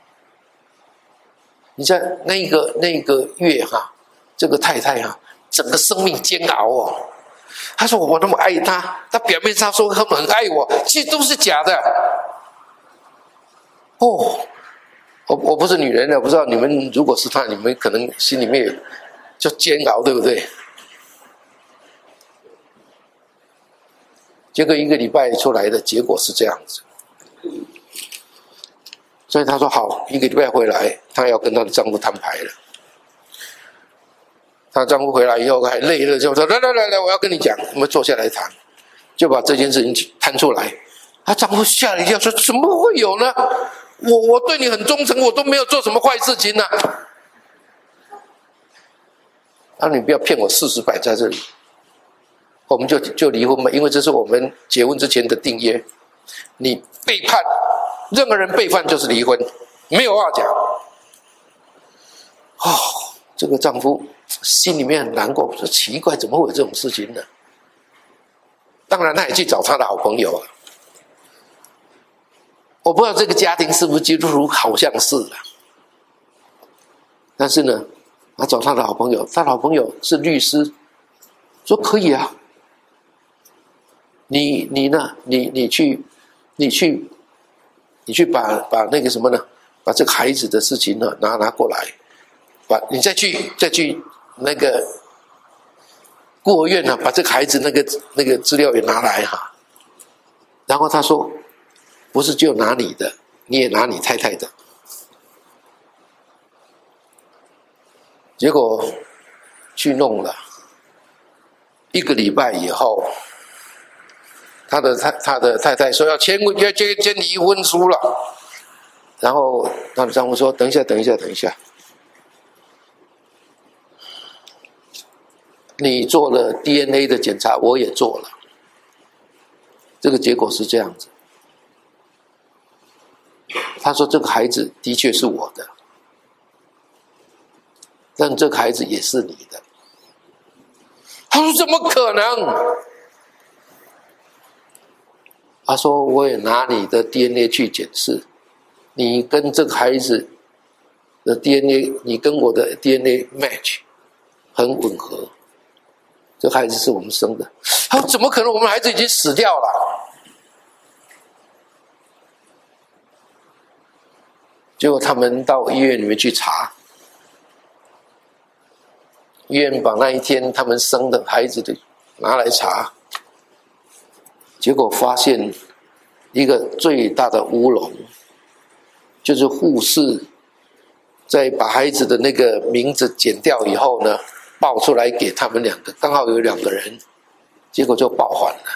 你在那个那个月哈，这个太太哈，整个生命煎熬哦。她说我那么爱他，他表面上说他们很爱我，其实都是假的。哦，我我不是女人了，不知道你们如果是他，你们可能心里面就煎熬，对不对？结果一个礼拜出来的结果是这样子。所以她说好，一个礼拜回来，她要跟她的丈夫摊牌了。她丈夫回来以后还累了，就说：“来来来来，我要跟你讲，我们坐下来谈。”就把这件事情摊出来。她丈夫吓了一跳，说：“怎么会有呢？我我对你很忠诚，我都没有做什么坏事情呢、啊。”啊，你不要骗我，事实摆在这里，我们就就离婚吧，因为这是我们结婚之前的订约。你背叛。任何人背叛就是离婚，没有话讲。哦，这个丈夫心里面很难过，说奇怪，怎么会有这种事情呢？当当然他也去找他的好朋友了。我不知道这个家庭是不是基督徒，好像是了。但是呢，他找他的好朋友，他的好朋友是律师，说可以啊。你你呢？你你去，你去，你去把把那个什么呢？把这个孩子的事情呢拿拿过来，把你再去再去那个孤儿院呢，把这个孩子那个那个资料也拿来哈。然后他说，不是就拿你的，你也拿你太太的。结果去弄了，一个礼拜以后，他的他他的太太说要签要签签离婚书了，然后他的丈夫说：“等一下，等一下，等一下，你做了 D N A 的检查，我也做了，这个结果是这样子。”他说：“这个孩子的确是我的。”但这个孩子也是你的。他说：“怎么可能？”他说：“我也拿你的 D N A 去检视，你跟这个孩子的 D N A， 你跟我的 D N A match 很吻合，这孩子是我们生的。”他说：“怎么可能？我们孩子已经死掉了。”结果他们到医院里面去查。医院把那一天他们生的孩子的拿来查，结果发现一个最大的乌龙，就是护士在把孩子的那个名字剪掉以后呢，报出来给他们两个，刚好有两个人，结果就报还了。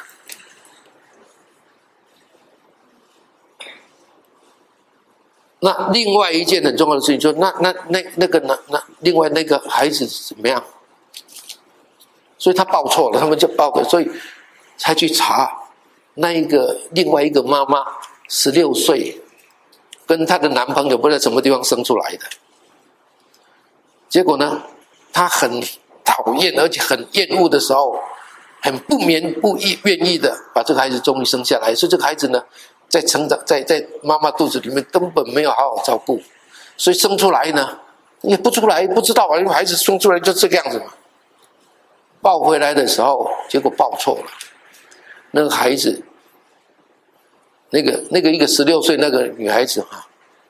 那另外一件很重要的事情，就是那那那那个那那另外那个孩子怎么样？所以他报错了，他们就报了，所以才去查那一个另外一个妈妈十六岁，跟她的男朋友不知道什么地方生出来的。结果呢，她很讨厌而且很厌恶的时候，很不眠不愿意的把这个孩子终于生下来。所以这个孩子呢，在成长在在妈妈肚子里面根本没有好好照顾，所以生出来呢也不出来，不知道啊，因为孩子生出来就这个样子嘛。抱回来的时候，结果抱错了。那个孩子，那个那个一个十六岁那个女孩子哈，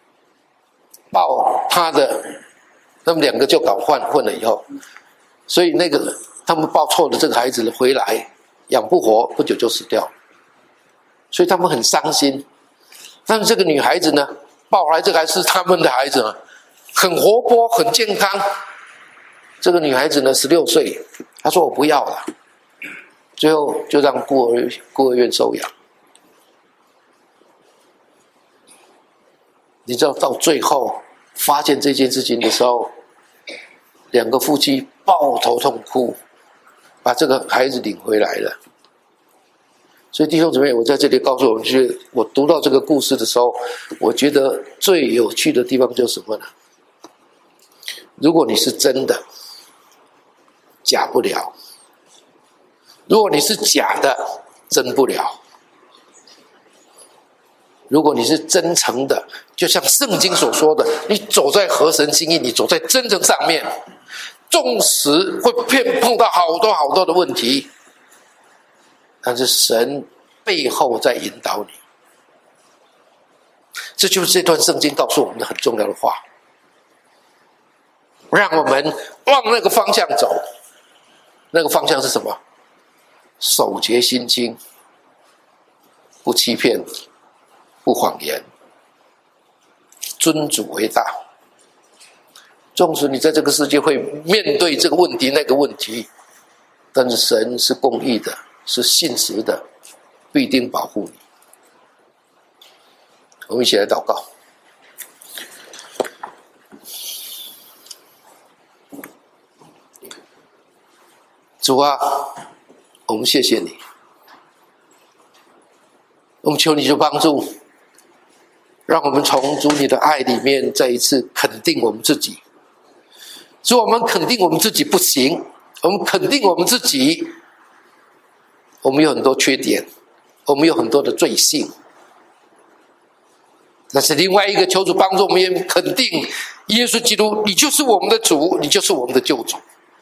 抱她的，他们两个就搞混混了以后，所以那个他们抱错了这个孩子回来，养不活，不久就死掉了。所以他们很伤心。但是这个女孩子呢，抱来这个还是他们的孩子嘛，很活泼，很健康。这个女孩子呢，十六岁。他说我不要了，最后就让孤儿孤儿院收养。你知道到最后发现这件事情的时候，两个夫妻抱头痛哭，把这个孩子领回来了。所以弟兄姊妹，我在这里告诉我们，就是我读到这个故事的时候，我觉得最有趣的地方就是什么呢？如果你是真的，假不了；如果你是假的，真不了；如果你是真诚的，就像圣经所说的，你走在合神心意，你走在真诚上面，纵使会碰碰到好多好多的问题，但是神背后在引导你。这就是这段圣经告诉我们的很重要的话，让我们往那个方向走。那个方向是什么？守节心清，不欺骗，不谎言，尊主为大。纵使你在这个世界会面对这个问题那个问题，但是神是公义的，是信实的，必定保护你。我们一起来祷告。主啊，我们谢谢你，我们求你就帮助，让我们从主你的爱里面再一次肯定我们自己。主，我们肯定我们自己不行，我们肯定我们自己我们有很多缺点，我们有很多的罪性。但是另外一个，求主帮助我们也肯定耶稣基督，你就是我们的主，你就是我们的救主。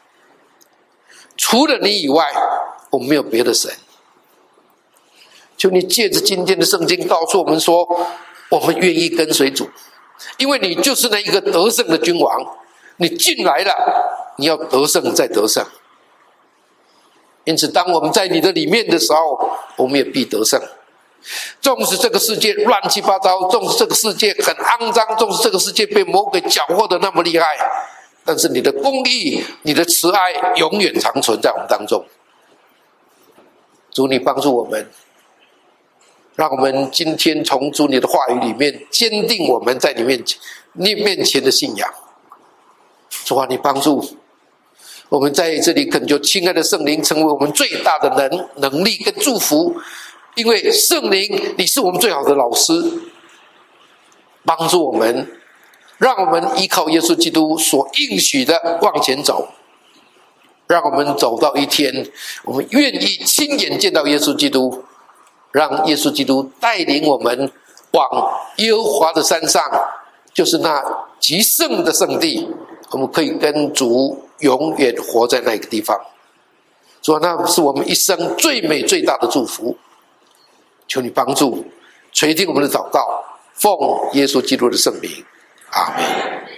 除了你以外，我们没有别的神。求你借着今天的圣经告诉我们说，我们愿意跟随主，因为你就是那一个得胜的君王，你进来了，你要得胜再得胜。因此当我们在你的里面的时候，我们也必得胜。纵使这个世界乱七八糟，纵使这个世界很肮脏，纵使这个世界被魔鬼搅和的那么厉害，但是你的公义，你的慈爱永远长存在我们当中。主，你帮助我们，让我们今天从主你的话语里面坚定我们在你面前你面前的信仰。主啊，你帮助我们在这里恳求亲爱的圣灵成为我们最大的能能力跟祝福，因为圣灵你是我们最好的老师，帮助我们，让我们依靠耶稣基督所应许的往前走，让我们走到一天我们愿意亲眼见到耶稣基督，让耶稣基督带领我们往耶和华的山上，就是那极圣的圣地，我们可以跟主永远活在那个地方。主啊，那是我们一生最美最大的祝福，求你帮助垂听我们的祷告，奉耶稣基督的圣名，阿们。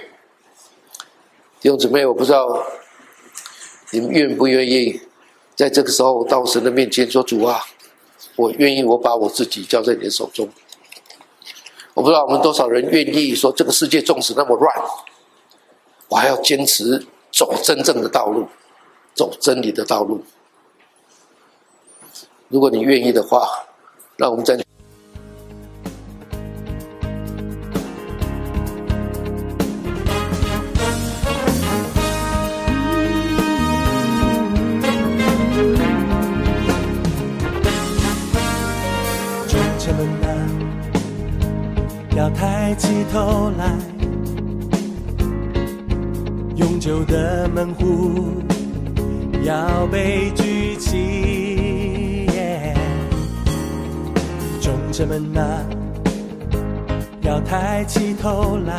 弟兄姊妹，我不知道你们愿不愿意在这个时候到神的面前说，主啊，我愿意我把我自己交在你的手中。我不知道我们多少人愿意说，这个世界纵使那么乱，我还要坚持走真正的道路，走真理的道路。如果你愿意的话，让我们在众臣们啊，要抬起头来，永久的门户要被举起，yeah、众臣们啊，要抬起头来，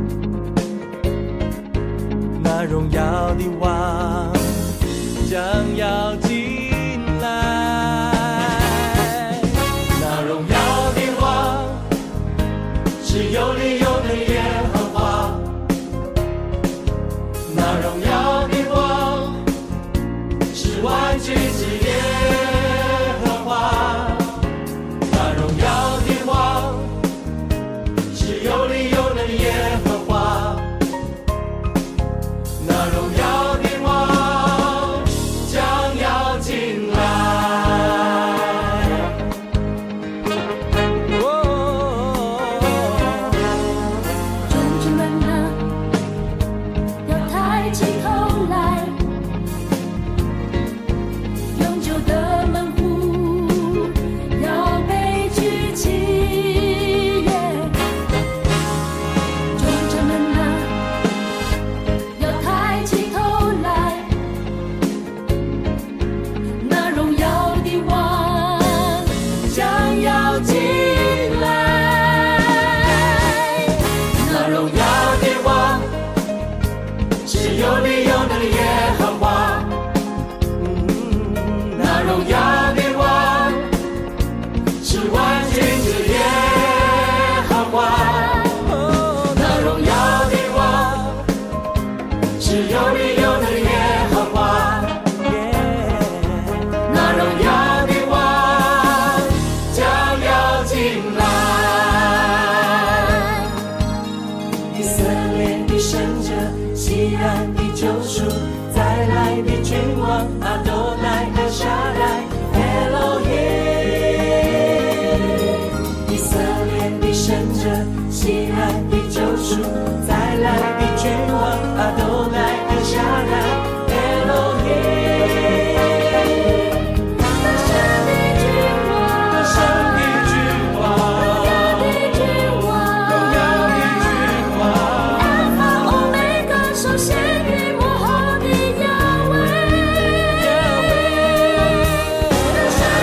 那荣耀的王将要进来，那荣耀的王是有力有能耶和华，那荣耀的王是万军之耶和华，那荣耀的王是有力有能耶和华，那荣耀的王将要进来。 众臣们啊，要抬起头来，永久的门户要被举起，众臣们啊，要抬起头来，那荣耀的王将要进来， 那荣耀的王是有力有能的耶和华，那荣耀的王是万军之耶和华，那荣耀的王是有力有能的耶和华，那荣耀的王将要进来。以色列的圣者，西安的救赎，再来的君王，阿多乃阿沙来 Elohim。 以色列的圣者，西安的救赎，再来的君王，阿多乃阿沙来 Elohim。 得胜的君王， 得胜的君王，荣耀的君王， 阿法欧梅嘎，首先与幕后的亚威，得胜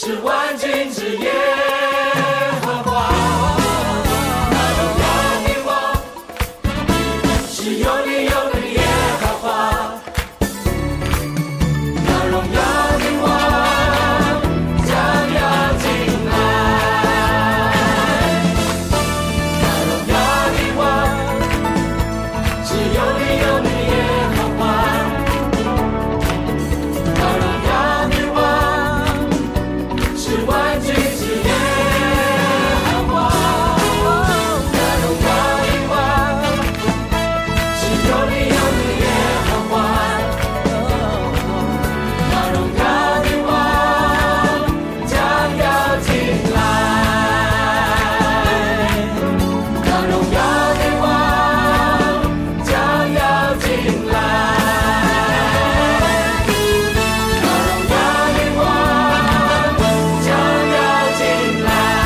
是万军之耶和华。那荣耀的王是有力有能的耶和华。那荣耀的王将要进来。那荣耀的王是有力有能的耶和华。那荣耀的王是万军之耶和华。那荣耀的王是有力有能的耶和华。那荣耀的王将要进来。那荣耀的王将要进来。那荣耀的王将要进来。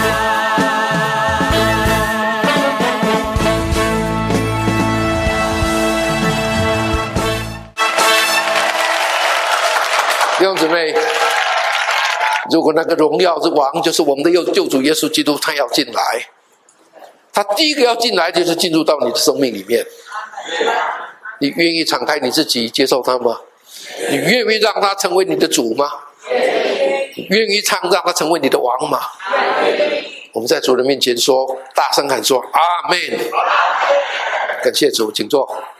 弟兄姊妹，如果那个荣耀之王就是我们的救救主耶稣基督，他要进来，他第一个要进来就是进入到你的生命里面。你愿意敞开你自己接受他吗？你愿意让他成为你的主吗？你愿意唱让他成为你的王吗？我们在主的面前说，大声喊说阿们。感谢主，请坐。